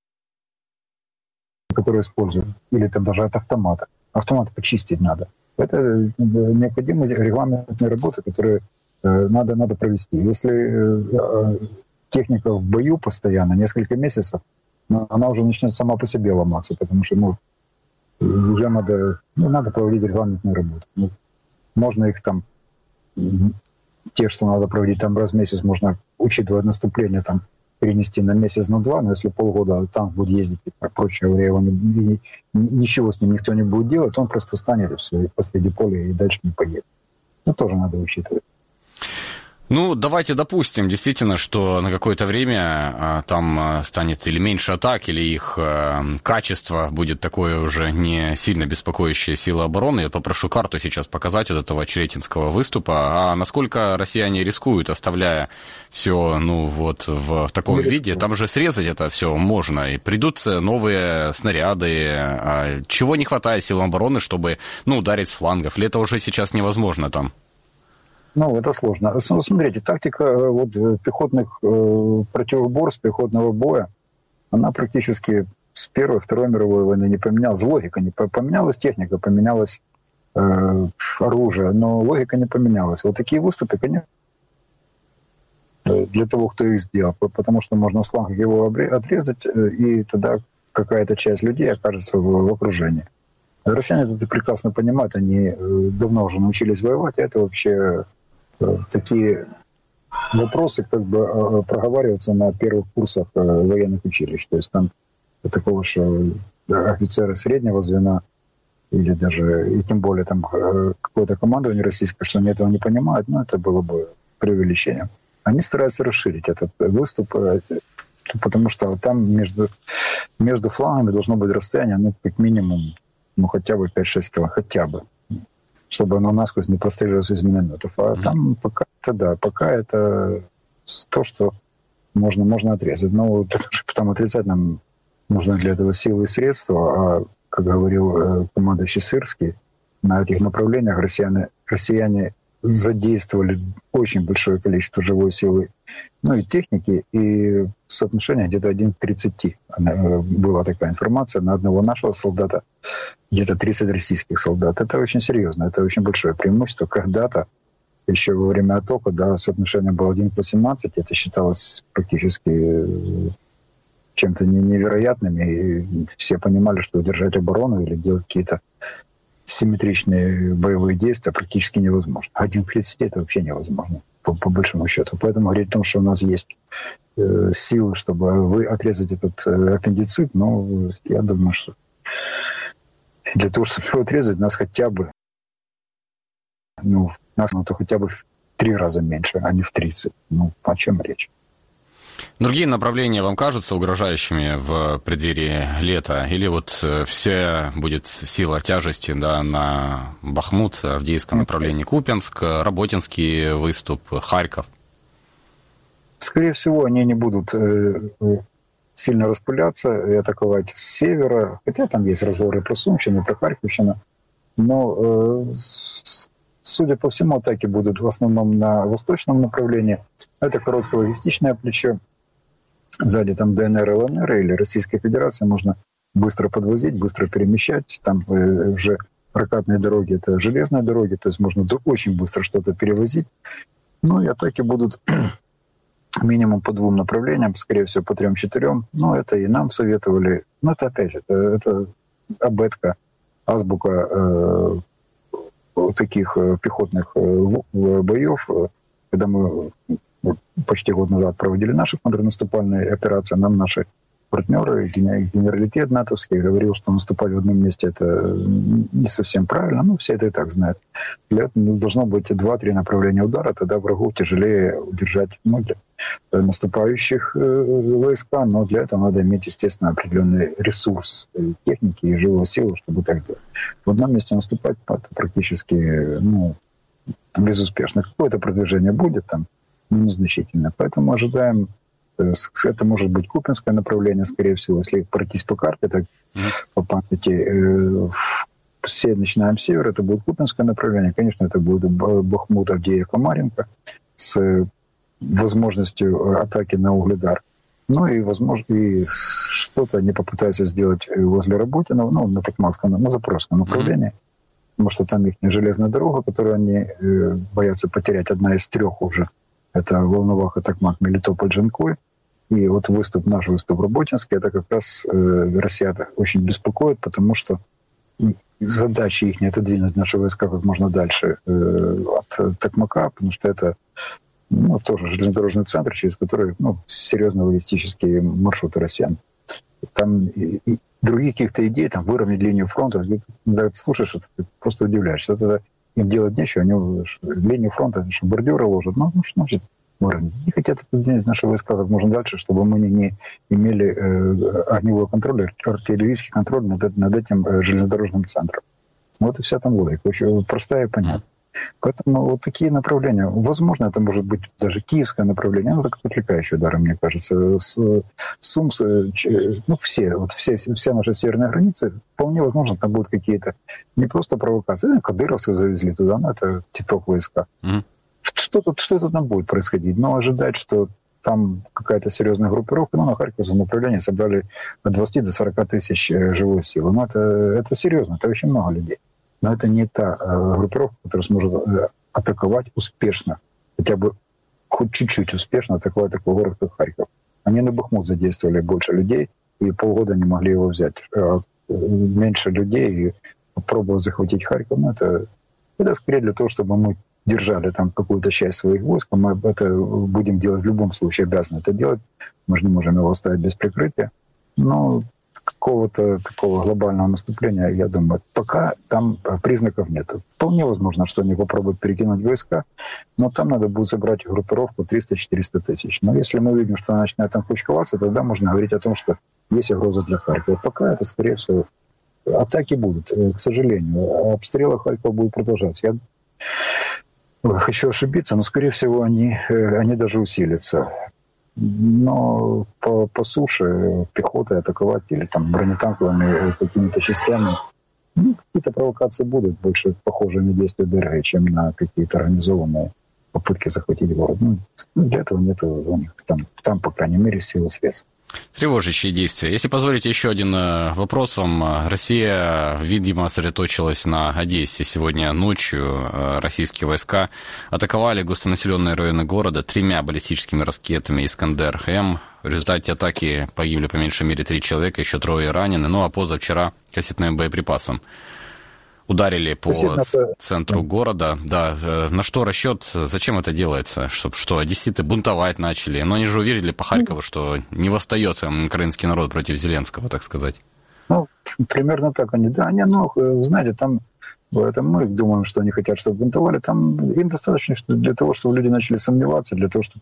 которую используют, или там даже от автомата. Автомат почистить надо. Это необходимые регламентные работы, которые э, надо, надо провести. Если э, техника в бою постоянно, несколько месяцев, но она уже начнет сама по себе ломаться, потому что ну, ее надо, ну, надо проводить регламентную работу. Ну, можно их там, те, что надо проводить там раз в месяц, можно, учитывая наступление, там, перенести на месяц, на два, но если полгода танк будет ездить и прочее, его не, ничего с ним никто не будет делать, он просто станет и все, и посреди поля, и дальше не поедет. Это тоже надо учитывать. Ну, давайте допустим, действительно, что на какое-то время а, там а, станет или меньше атак, или их а, качество будет такое уже не сильно беспокоящее силы обороны. Я попрошу карту сейчас показать от этого Очеретинского выступа. А насколько россияне рискуют, оставляя все, ну, вот в, в таком виде? Там же срезать это все можно. И придут новые снаряды. А чего не хватает силам обороны, чтобы, ну, ударить с флангов? Или это уже сейчас невозможно там? Ну, это сложно. Смотрите, тактика вот, пехотных э, противоборств, пехотного боя, она практически с Первой, Второй мировой войны не поменялась. Логика не поменялась, техника поменялась, э, оружие, но логика не поменялась. Вот такие выступы, конечно, для того, кто их сделал, потому что можно с фланга его отрезать, и тогда какая-то часть людей окажется в, в окружении. Россияне это прекрасно понимают, они давно уже научились воевать, а это вообще такие вопросы как бы проговариваются на первых курсах военных училищ. То есть там такого, что офицеры среднего звена или даже, и тем более там какое-то командование российское, что они этого не понимают, ну, это было бы преувеличением. Они стараются расширить этот выступ, потому что там между, между флангами должно быть расстояние, ну, как минимум, ну, хотя бы пять-шесть километров, хотя бы, чтобы оно насквозь не простреливалось из минометов. А mm-hmm. там пока это, да, пока это то, что можно, можно отрезать. Но потом отрезать нам нужно для этого силы и средства. А, как говорил командующий Сырский, на этих направлениях россияне, россияне задействовали очень большое количество живой силы, ну и техники, и соотношение где-то один к тридцати. Была такая информация на одного нашего солдата, где-то тридцать российских солдат. Это очень серьезно, это очень большое преимущество. Когда-то, еще во время АТО, когда соотношение было один к восемнадцати, это считалось практически чем-то невероятным, и все понимали, что удержать оборону или делать какие-то симметричные боевые действия практически невозможно. один к тридцати это вообще невозможно, по, по большому счету. Поэтому говорить о том, что у нас есть э, силы, чтобы вы отрезать этот э, аппендицит, ну, я думаю, что для того, чтобы его отрезать, нас хотя бы, ну, нас ну, то хотя бы в три раза меньше, а не в тридцать. Ну, о чем речь? Другие направления вам кажутся угрожающими в преддверии лета? Или вот все будет сила тяжести, да, на Бахмут, Авдеевском направлении, Купянск, Работинский выступ, Харьков? Скорее всего, они не будут э, сильно распыляться и атаковать с севера, хотя там есть разговоры про Сумщину, про Харьковщину, но э, судя по всему, атаки будут в основном на восточном направлении. Это короткологистичное плечо. Сзади там ДНР, ЛНР или Российская Федерация можно быстро подвозить, быстро перемещать. Там уже прокатные дороги — это железные дороги, то есть можно очень быстро что-то перевозить. Ну и атаки будут минимум по двум направлениям, скорее всего, по трем-четырем. Ну, это и нам советовали. Но это, опять же, это, это абетка, азбука э, таких пехотных боев. Когда мы почти год назад проводили наши контрнаступальные операции, нам наши партнеры, генералитет натовский говорил, что наступать в одном месте — это не совсем правильно. Ну, все это и так знают. Для этого должно быть два-три направления удара, тогда врагу тяжелее удержать, ну, для наступающих войска, но для этого надо иметь, естественно, определенный ресурс техники и живой силы, чтобы так делать. В одном месте наступать — это практически, ну, безуспешно. Какое-то продвижение будет там, но незначительное. Поэтому ожидаем, это может быть Купинское направление, скорее всего, если пройтись по карте, так mm-hmm. по памяти, все начинаем с севера, это будет Купинское направление. Конечно, это будет Бахмут, Авдеевка, Марьинка с возможностью атаки на Угледар. Ну и, возможно, и что-то они попытаются сделать возле Работина, ну, на Токмакском, на Запорожском направлении. Mm-hmm. Потому что там их железная дорога, которую они э, боятся потерять, одна из трех уже. Это Волноваха, Токмак, Мелитополь, Джанкой. И вот выступ, наш выступ Работинский, это как раз э, россиян очень беспокоит, потому что задача их не отодвинуть наши войска как можно дальше э, от Токмака, потому что это ну, тоже железнодорожный центр, через который ну, серьезные логистические маршруты россиян. Там и, и других каких-то идей, там, выровнять линию фронта, когда ты слушаешь, это, ты просто удивляешься. Это им делать нечего, они линию фронта, что бордюры ложат, ну, ну что значит выровнять? Они хотят отодвинуть наши войска как можно дальше, чтобы мы не, не имели э, огневой контроль, артиллерийский контроль над, над этим э, железнодорожным центром. Вот и вся там логика, очень простая и понятная. Поэтому вот такие направления. Возможно, это может быть даже киевское направление, оно так отвлекающее удары, мне кажется. Сумс, ну все, вот все, вся наша северная граница, вполне возможно, там будут какие-то не просто провокации. Кадыровцев завезли туда, ну это Титов войска. Mm-hmm. Что-то, что-то там будет происходить, но ожидать, что там какая-то серьезная группировка, ну, на Харьковском направлении собрали от двадцати до сорока тысяч живой силы. Ну, это, это серьезно, это очень много людей. Но это не та э, группировка, которая сможет э, атаковать успешно, хотя бы хоть чуть-чуть успешно атаковать такой город, как Харьков. Они на Бахмут задействовали больше людей, и полгода не могли его взять. А меньше людей и попробовать захватить Харьков, ну, это, это скорее для того, чтобы мы держали там какую-то часть своих войск. Мы это будем делать в любом случае, обязаны это делать. Мы же не можем его оставить без прикрытия. Но какого-то такого глобального наступления, я думаю, пока там признаков нет. Вполне возможно, что они попробуют перекинуть войска, но там надо будет собрать группировку триста-четыреста тысяч. Но если мы увидим, что она начинает там кучковаться, тогда можно говорить о том, что есть угроза для Харькова. Пока это, скорее всего, атаки будут, к сожалению. Обстрелы Харькова будут продолжаться. Я хочу ошибиться, но, скорее всего, они, они даже усилятся. Но по, по суше пехотой атаковать или там бронетанковыми какими-то частями, ну, какие-то провокации будут, больше похожие на действия ДРГ, чем на какие-то организованные попытки захватить город. Ну, для этого нет у них там, там, по крайней мере, сил и средств. Тревожащие действия. Если позволите еще один вопрос вам. Россия, видимо, сосредоточилась на Одессе. Сегодня ночью российские войска атаковали густонаселенные районы города тремя баллистическими ракетами «Искандер-М». В результате атаки погибли по меньшей мере три человека, еще трое ранены. Ну а позавчера кассетным боеприпасом ударили по центру города. Да, на что расчет? Зачем это делается? Чтобы что, одесситы бунтовать начали? Но они же уверили по Харькову, что не восстается украинский народ против Зеленского, так сказать. Ну, примерно так они. Да, они, ну, знаете, там это мы думаем, что они хотят, чтобы бунтовали. Там им достаточно для того, чтобы люди начали сомневаться, для того,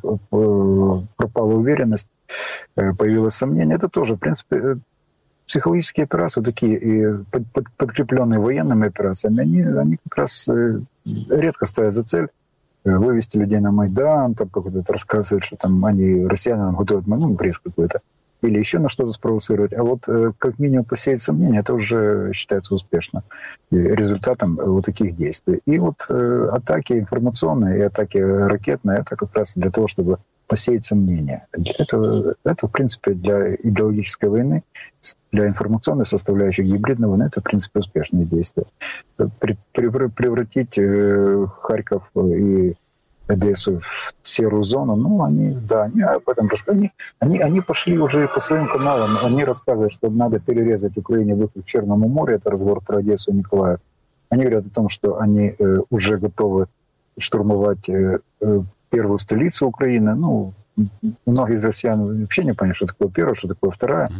чтобы пропала уверенность, появилось сомнение. Это тоже, в принципе, психологические операции, такие и под, под, подкрепленные военными операциями, они, они как раз э, редко ставят за цель э, вывести людей на Майдан, там как-то рассказывают, что там они, россияне, нам готовят ну, бред какой-то, или еще на что-то спровоцировать. А вот э, как минимум посеять сомнения, это уже считается успешно результатом э, вот таких действий. И вот э, атаки информационные и атаки ракетные, это как раз для того, чтобы посеять сомнения. Это, это, в принципе, для идеологической войны, для информационной составляющей гибридной войны, это, в принципе, успешные действия. При, при, превратить э, Харьков и Одессу в серую зону, ну, они, да, они об этом рассказывают. Они, они, они пошли уже по своим каналам, они рассказывают, что надо перерезать Украине выход к Черному морю, это разговор про Одессу и Николаев. Они говорят о том, что они э, уже готовы штурмовать э, э, первую столицу Украины. Ну, многие из россиян вообще не понимают, что такое первая, что такое вторая.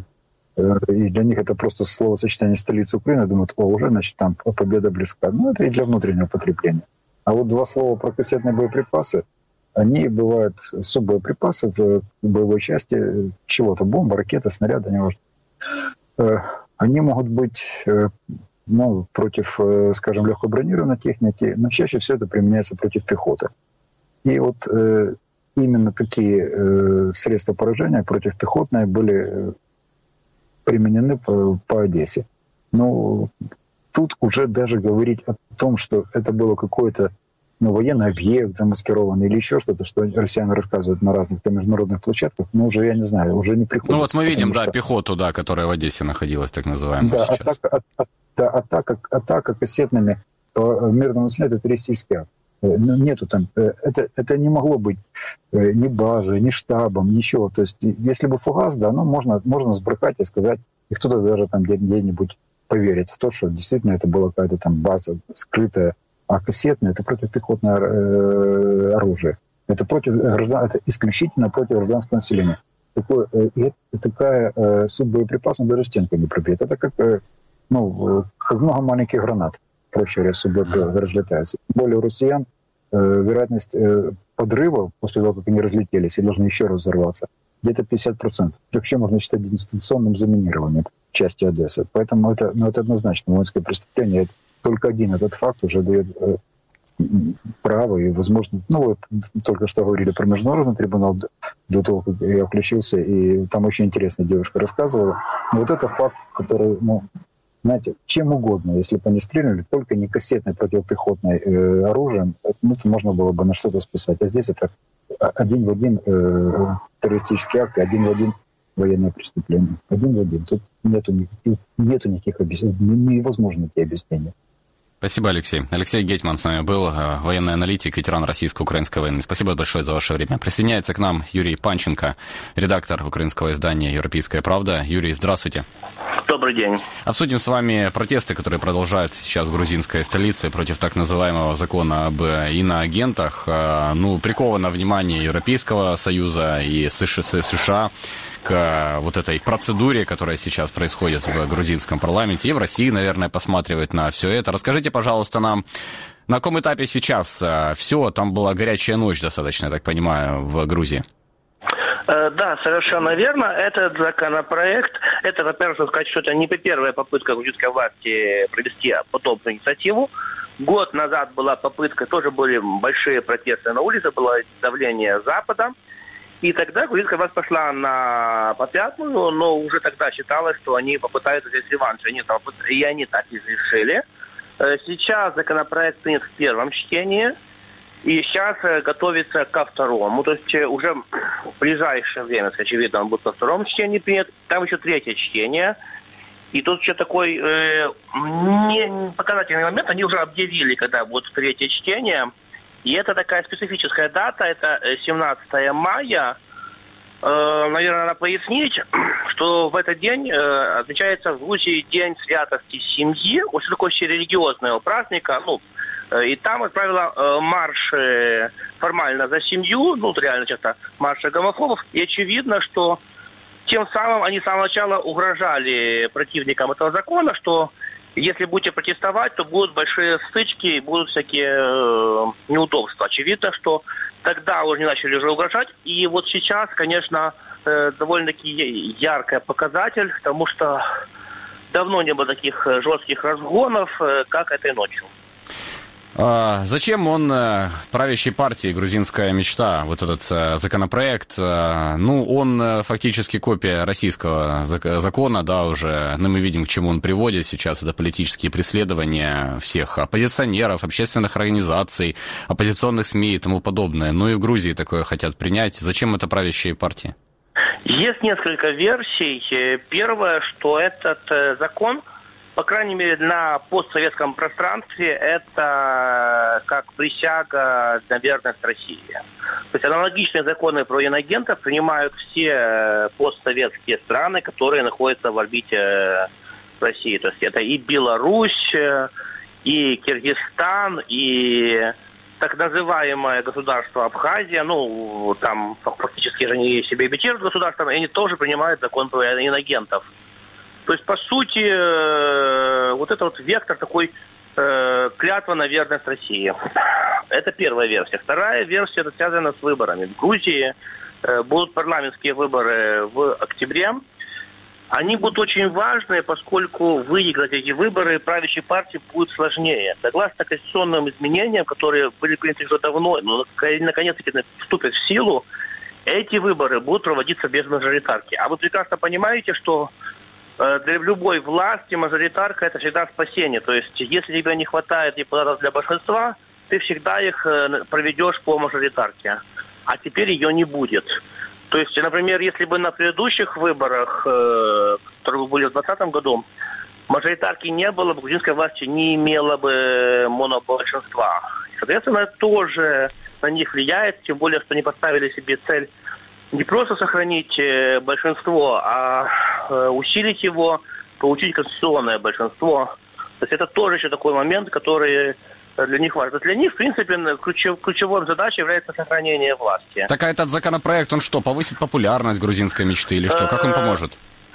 И для них это просто словосочетание столицы Украины. Думают, о, уже, значит, там победа близка. Ну, это и для внутреннего потребления. А вот два слова про кассетные боеприпасы. Они бывают, суббоеприпасы в боевой части чего-то. Бомба, ракета, снаряды, неважно. Они могут быть ну, против, скажем, легкой бронированной техники, но чаще всего это применяется против пехоты. И вот э, именно такие э, средства поражения противопехотные были применены по, по Одессе. Но тут уже даже говорить о том, что это было какое-то ну, военный объект замаскированный или еще что-то, что россияне рассказывают на разных там, международных площадках, ну, уже, я не знаю, уже не приходится. Ну, вот мы видим, да, что... пехоту, да, которая в Одессе находилась, так называемая да, сейчас. Атака, а, а, да, атака, атака кассетными по мирному снятию — это террористический акт. Нету там, это, это не могло быть ни базой, ни штабом, ничего. То есть, если бы фугас, да, ну, можно, можно сбрыкать и сказать, и кто-то даже там где-нибудь поверит в то, что действительно это была какая-то там база скрытая, а кассетная — это противопехотное э, оружие. Это, против, это исключительно против гражданского населения. Такое, э, такая э, суть боеприпасов даже стенкой не пробьет. Это как, э, ну, как много маленьких гранат, проще говоря, суб разлетаются. Тем более у россиян э, вероятность э, подрыва после того, как они разлетелись и должны еще раз взорваться, где-то пятьдесят процентов. Это вообще можно считать дистанционным заминированием части Одессы. Поэтому это, ну, это однозначно воинское преступление. Только один этот факт уже дает э, право и возможно... Ну, вот только что говорили про международный трибунал до, до того, как я включился, и там очень интересно девушка рассказывала. Вот это факт, который, ну, знаете, чем угодно, если бы они стреляли, только не кассетной противопехотной э, оружием, ну, это можно было бы на что-то списать. А здесь это один в один э, террористический акт и один в один военное преступление. Один в один. Тут нету никаких, нету никаких объяснений, невозможно такие объяснения. Спасибо, Алексей. Алексей Гетман с нами был, военный аналитик, ветеран российско-украинской войны. Спасибо большое за ваше время. Присоединяется к нам Юрий Панченко, редактор украинского издания «Европейская правда». Юрий, здравствуйте. Добрый день. Обсудим с вами протесты, которые продолжаются сейчас в грузинской столице против так называемого закона об иноагентах. Ну, приковано внимание Европейского Союза и США к вот этой процедуре, которая сейчас происходит в грузинском парламенте, и в России, наверное, посматривает на все это. Расскажите, пожалуйста, нам, на каком этапе сейчас все? Там была горячая ночь достаточно, я так понимаю, в Грузии. Да, совершенно верно. Этот законопроект, это, во-первых, нужно сказать, что это не первая попытка грузинской власти провести подобную инициативу. Год назад была попытка, тоже были большие протесты на улице, было давление Запада. И тогда грузинская власть пошла на попятную, но уже тогда считалось, что они попытаются взять реванш. И они так и решили. Сейчас законопроект принят в первом чтении. И сейчас готовится ко второму. То есть уже в ближайшее время, очевидно, он будет во втором чтении принят. Там еще третье чтение. И тут еще такой э, не показательный момент. Они уже объявили, когда будет третье чтение. И это такая специфическая дата. Это семнадцатое мая. Э, наверное, надо пояснить, что в этот день э, отмечается в Грузии День святости семьи. Вот такой религиозного праздника. Ну, и там, как правило, марши формально за семью, ну, реально часто марши гомофобов. И очевидно, что тем самым они с самого начала угрожали противникам этого закона, что если будете протестовать, то будут большие стычки, будут всякие э, неудобства. Очевидно, что тогда уже не начали уже угрожать. И вот сейчас, конечно, э, довольно-таки яркий показатель, потому что давно не было таких жестких разгонов, э, как этой ночью. А зачем он правящей партии «Грузинская мечта», вот этот законопроект? Ну, он фактически копия российского закона, да, уже. Ну, мы видим, к чему он приводит сейчас. Это политические преследования всех оппозиционеров, общественных организаций, оппозиционных СМИ и тому подобное. Ну и в Грузии такое хотят принять. Зачем это правящей партии? Есть несколько версий. Первое, что этот закон, по крайней мере, на постсоветском пространстве, это как присяга на верность России. То есть аналогичные законы про иноагентов принимают все постсоветские страны, которые находятся в орбите России. То есть это и Беларусь, и Киргизстан, и так называемое государство Абхазия. Ну, там фактически же они себя имитируют государством, и они тоже принимают закон про иноагентов. То есть, по сути, э, вот это вот вектор такой э, клятва на верность России. Это первая версия. Вторая версия, это связана с выборами. В Грузии э, будут парламентские выборы в октябре. они будут очень важны, поскольку выиграть эти выборы правящей партии будет сложнее. Согласно конституционным изменениям, которые были приняты уже давно, но наконец-таки вступят в силу, эти выборы будут проводиться без мажоритарки. А вы прекрасно понимаете, что для любой власти мажоритарка – это всегда спасение. То есть, если тебе не хватает депутатов для большинства, ты всегда их проведешь по мажоритарке. А теперь ее не будет. То есть, например, если бы на предыдущих выборах, которые были в двадцатом году, мажоритарки не было бы, грузинская власть не имела бы монобольшинства. Соответственно, это тоже на них влияет, тем более, что они поставили себе цель не просто сохранить большинство, а усилить его, получить конституционное большинство. То есть это тоже еще такой момент, который для них важен. Для них, в принципе, ключев, ключевой задачей является сохранение власти. Так а этот законопроект, он что, повысит популярность грузинской мечты или что? Как он поможет?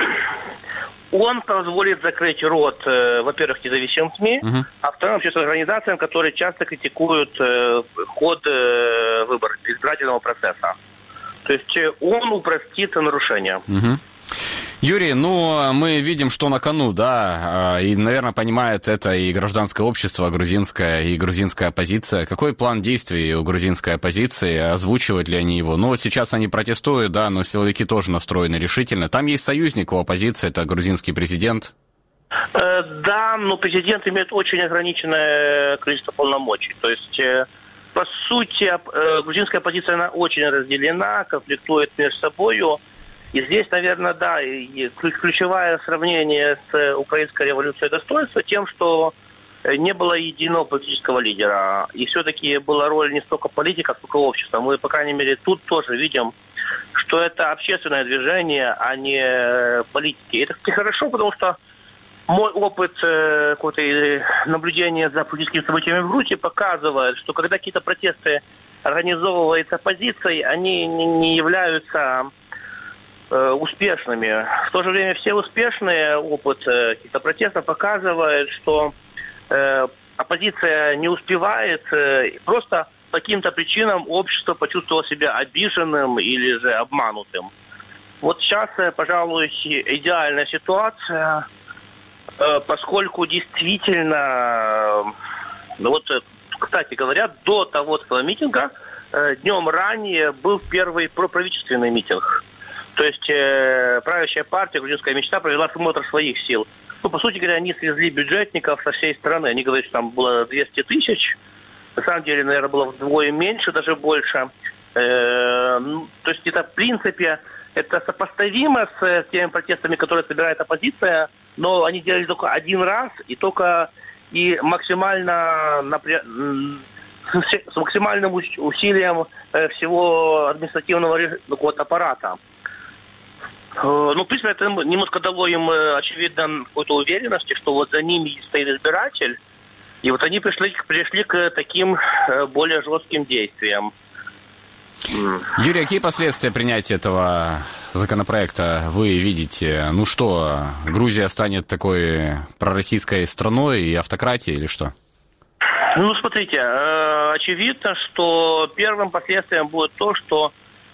Он позволит закрыть рот, во-первых, независимым СМИ, uh-huh. а во-вторых, общественным организациям, которые часто критикуют ход выборов, избирательного процесса. То есть он упростит нарушения. Угу. Юрий, ну, мы видим, что на кону, да, и, наверное, понимает это и гражданское общество грузинское, и грузинская оппозиция. Какой план действий у грузинской оппозиции? Озвучивают ли они его? Ну, вот сейчас они протестуют, да, но силовики тоже настроены решительно. Там есть союзник у оппозиции, это грузинский президент. Э, да, но президент имеет очень ограниченное количество полномочий. То есть... По сути, грузинская оппозиция, она очень разделена, конфликтует между собою. И здесь, наверное, да, ключевое сравнение с украинской революцией достоинства тем, что не было единого политического лидера. И все-таки была роль не столько политика, сколько общества. Мы, по крайней мере, тут тоже видим, что это общественное движение, а не политики. И это, кстати, хорошо, потому что мой опыт э, какого-то наблюдения за политическими событиями в Грузии показывает, что когда какие-то протесты организовываются оппозицией, они не, не являются э, успешными. В то же время все успешные опыт э, каких-то протестов показывает, что э, оппозиция не успевает, э, просто по каким-то причинам общество почувствовало себя обиженным или же обманутым. Вот сейчас, э, пожалуй, идеальная ситуация, поскольку действительно, ну вот, кстати говоря, до того митинга днем ранее был первый проправительственный митинг. То есть правящая партия «Грузинская мечта» провела смотр своих сил. Ну, по сути говоря, они свезли бюджетников со всей страны. Они говорят, что там было двести тысяч. На самом деле, наверное, было вдвое меньше, даже больше. То есть это, в принципе, это сопоставимо с теми протестами, которые собирает оппозиция, но они делали только один раз и только и максимально напря... с максимальным усилием всего административного вот, аппарата. Ну, в принципе, это немножко дало им, очевидно, какой-то уверенности, что вот за ними стоит избиратель, и вот они пришли, пришли к таким более жестким действиям. Юрий, какие последствия принятия этого законопроекта вы видите? Ну что, Грузия станет такой пророссийской страной и автократией или что? Ну, смотрите, э, очевидно, что первым последствием будет то, что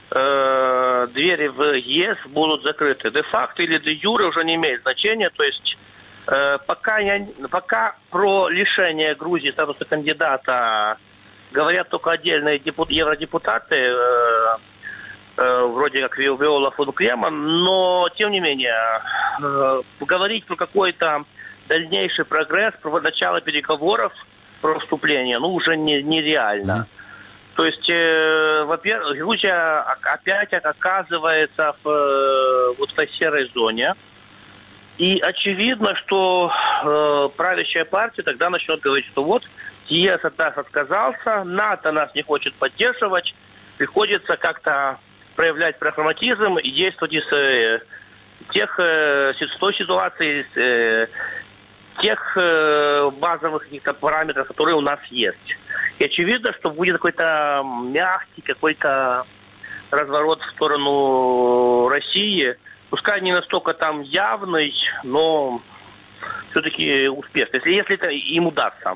э, двери в ЕС будут закрыты. Де-факто или де-юре уже не имеет значения. То есть э, пока, я, пока про лишение Грузии статуса кандидата говорят только отдельные депут, евродепутаты, э, э, вроде как Виола фон Кремон, но, тем не менее, э, говорить про какой-то дальнейший прогресс, про начало переговоров, про вступление, ну, уже не, нереально. Mm-hmm. То есть, э, во-первых, Грузия опять оказывается в э, вот этой серой зоне. И очевидно, что э, правящая партия тогда начнет говорить, что вот ЕС от нас отказался, НАТО нас не хочет поддерживать, приходится как-то проявлять прагматизм и действовать из э, тех, э, с той ситуации, из э, тех э, базовых каких-то параметров, которые у нас есть. И очевидно, что будет какой-то мягкий, какой-то разворот в сторону России, пускай не настолько там явный, но все-таки успешный, если, если это им удастся.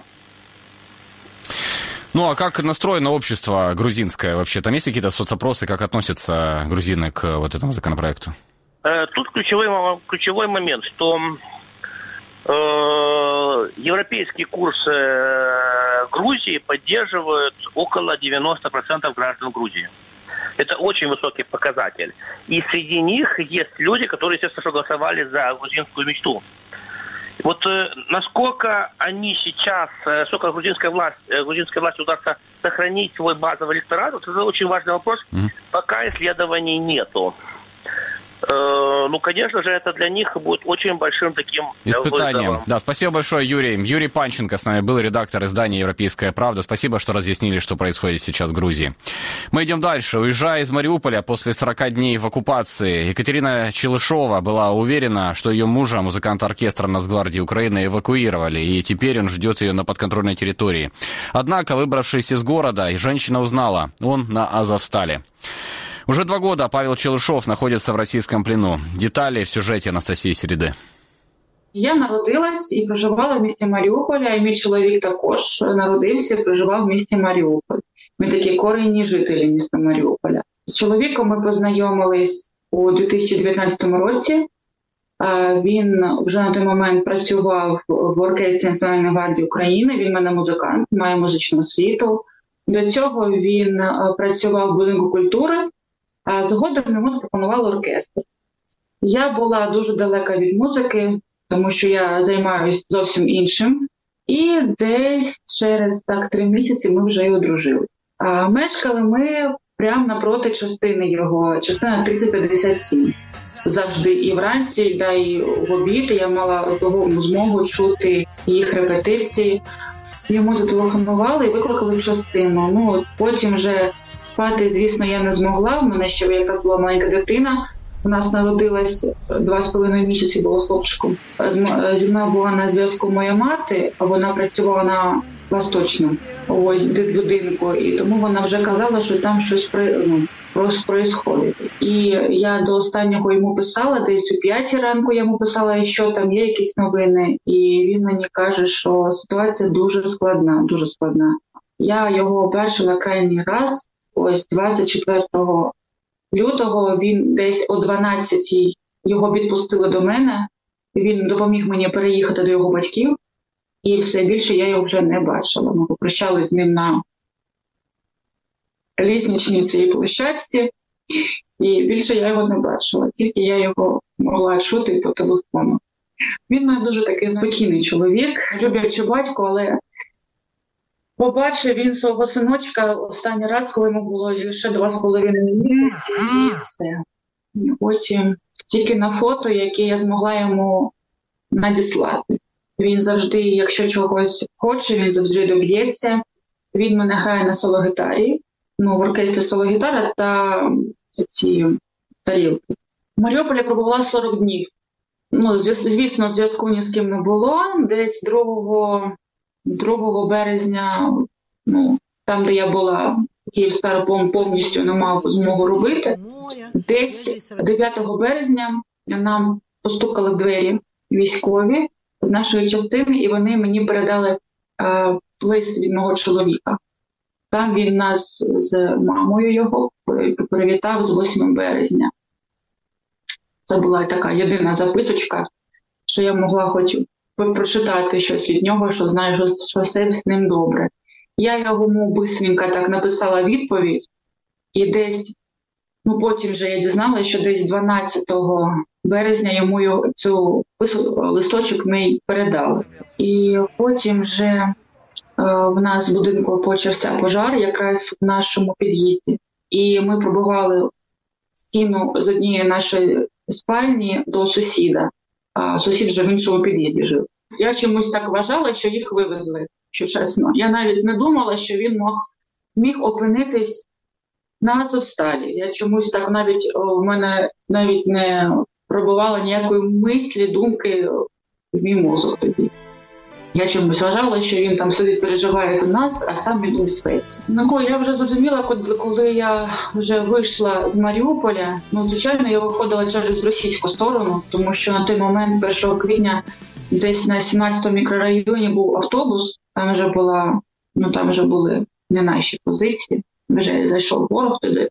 Ну, а как настроено общество грузинское вообще? Там есть какие-то соцопросы, как относятся грузины к вот этому законопроекту? Тут ключевой, ключевой момент, что э, европейский курс э, Грузии поддерживают около девяносто процентов граждан Грузии. Это очень высокий показатель. И среди них есть люди, которые, естественно, голосовали за грузинскую мечту. Вот э, насколько они сейчас, э, насколько грузинская власть, э, грузинской власти удастся сохранить свой базовый электорат, вот это очень важный вопрос. Mm-hmm. Пока исследований нету. Э, ну, конечно же, это для них будет очень большим таким испытанием. Вызовом. Да, спасибо большое, Юрий. Юрий Панченко с нами был, редактор издания «Европейская правда». Спасибо, что разъяснили, что происходит сейчас в Грузии. Мы идем дальше. Уезжая из Мариуполя после сорока дней в оккупации, Екатерина Челышова была уверена, что ее мужа, музыканта оркестра Нацгвардии Украины, эвакуировали, и теперь он ждет ее на подконтрольной территории. Однако, выбравшись из города, женщина узнала, он на Азовстале. Уже два года Павел Челышов находится в російському плену. Деталі в сюжеті Анастасії Середи. Я народилась і проживала в місті Маріуполя, і мій чоловік також народився і проживав в місті Маріуполь. Ми такі корінні жителі міста Маріуполя. З чоловіком ми познайомились у дві тисячі дев'ятнадцятому році. Він вже на той момент працював в оркестрі Національної гвардії України. Він в мене музикант, має музичну освіту. До цього він працював в будинку культури, а згодом йому запропонували оркестр. Я була дуже далека від музики, тому що я займаюся зовсім іншим. І десь через так три місяці ми вже й одружили. А мешкали ми прямо напроти частини його, частина тридцять п'ятдесят сім. Завжди і вранці, да, і в обід я мала змогу чути їх репетиції. Йому зателефонували і викликали в частину. Ну, потім вже спати, звісно, я не змогла. У мене ще якраз була маленька дитина. У нас народилась два з половиною місяці, було хлопчиком. Зі мною була на зв'язку моя мати, а вона працювала на Восточному, ось будинку, і тому вона вже казала, що там щось ну, просто происходить. І я до останнього йому писала, десь у п'ятій ранку я йому писала, що там є якісь новини, і він мені каже, що ситуація дуже складна, дуже складна. Я його бачила крайній раз, ось двадцять четвертого лютого, він десь о дванадцятій його відпустили до мене, він допоміг мені переїхати до його батьків, і все більше я його вже не бачила. Ми попрощались з ним на лісничній цій площадці, і більше я його не бачила, тільки я його могла чути по телефону. Він у нас дуже такий спокійний чоловік, люблячий батько, але побачив він свого синочка останній раз, коли йому було лише два з половиною місяці, і все. Потім тільки на фото, яке я змогла йому надіслати. Він завжди, якщо чогось хоче, він завжди доб'ється. Він мене грає на соло-гітарі, ну, в оркестрі соло-гітара та ці тарілки. В Маріуполі пробувала сорок днів. Ну, звісно, зв'язку ні з ким не було. Десь другого березня, ну, там, де я була, Київстар повністю не мав змогу робити. Десь дев'ятого березня нам постукали в двері військові з нашої частини, і вони мені передали е, лист від мого чоловіка. Там він нас з мамою його привітав з восьмого березня. Це була така єдина записочка, що я могла хоч прочитати щось від нього, що знаю, що, що все з ним добре. Я йому бистренько так написала відповідь, і десь, ну потім вже я дізналася, що десь дванадцятого березня йому цю листочок ми передали. І потім вже е, в нас в будинку почався пожар якраз в нашому під'їзді. І ми пробували стіну з однієї нашої спальні до сусіда, а сусід вже в іншому під'їзді жив. Я чомусь так вважала, що їх вивезли, що чесно. Я навіть не думала, що він мог, міг опинитись на Азовсталі. Я чомусь так навіть, в мене навіть не пробувала ніякої мислі, думки в мій мозок тоді. Я чомусь вважала, що він там сидить, переживає за нас, а сам він у безпеці. Ну, я вже зрозуміла, коли я вже вийшла з Маріуполя, ну, звичайно, я виходила через російську сторону, тому що на той момент, першого квітня, десь на сімнадцятому мікрорайоні був автобус, там вже була, ну, там вже були не наші позиції, вже зайшов ворог туди.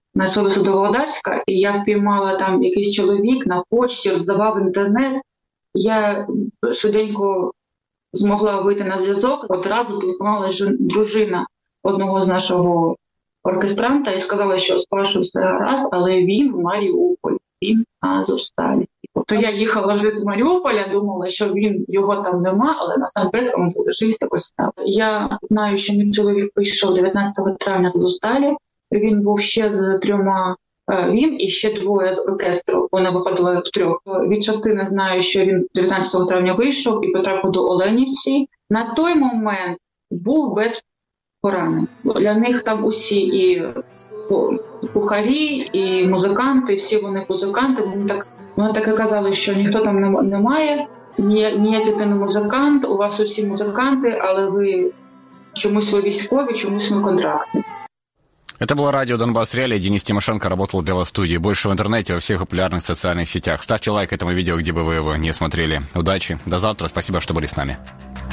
на Совісу до Володарська, і я впіймала там якийсь чоловік на почті, роздавав інтернет. Я швиденько змогла вийти на зв'язок, одразу телефонувала дружина одного з нашого оркестранта і сказала, що з Пашою все гаразд, але він в Маріуполі, він на Азовсталі. Тобто я їхала вже з Маріуполя, думала, що він, його там нема, але насамперед він залишився ось там. Я знаю, що мій чоловік вийшов дев'ятнадцятого травня з Азовсталі, він був ще з трьома, він і ще двоє з оркестру, вони виходили в трьох. Від частини знаю, що він дев'ятнадцятого травня вийшов і потрапив до Оленівці. На той момент був без поранень. Для них там усі і кухарі, і музиканти, всі вони музиканти. Вони так, вони так і казали, що ніхто там немає, ніякий ти не музикант, у вас усі музиканти, але ви чомусь ви військові, чомусь ми контрактні. Это было радио «Донбасс Реалии». Денис Тимошенко работал для вас в студии. Больше в интернете, во всех популярных социальных сетях. Ставьте лайк этому видео, где бы вы его не смотрели. Удачи. До завтра. Спасибо, что были с нами.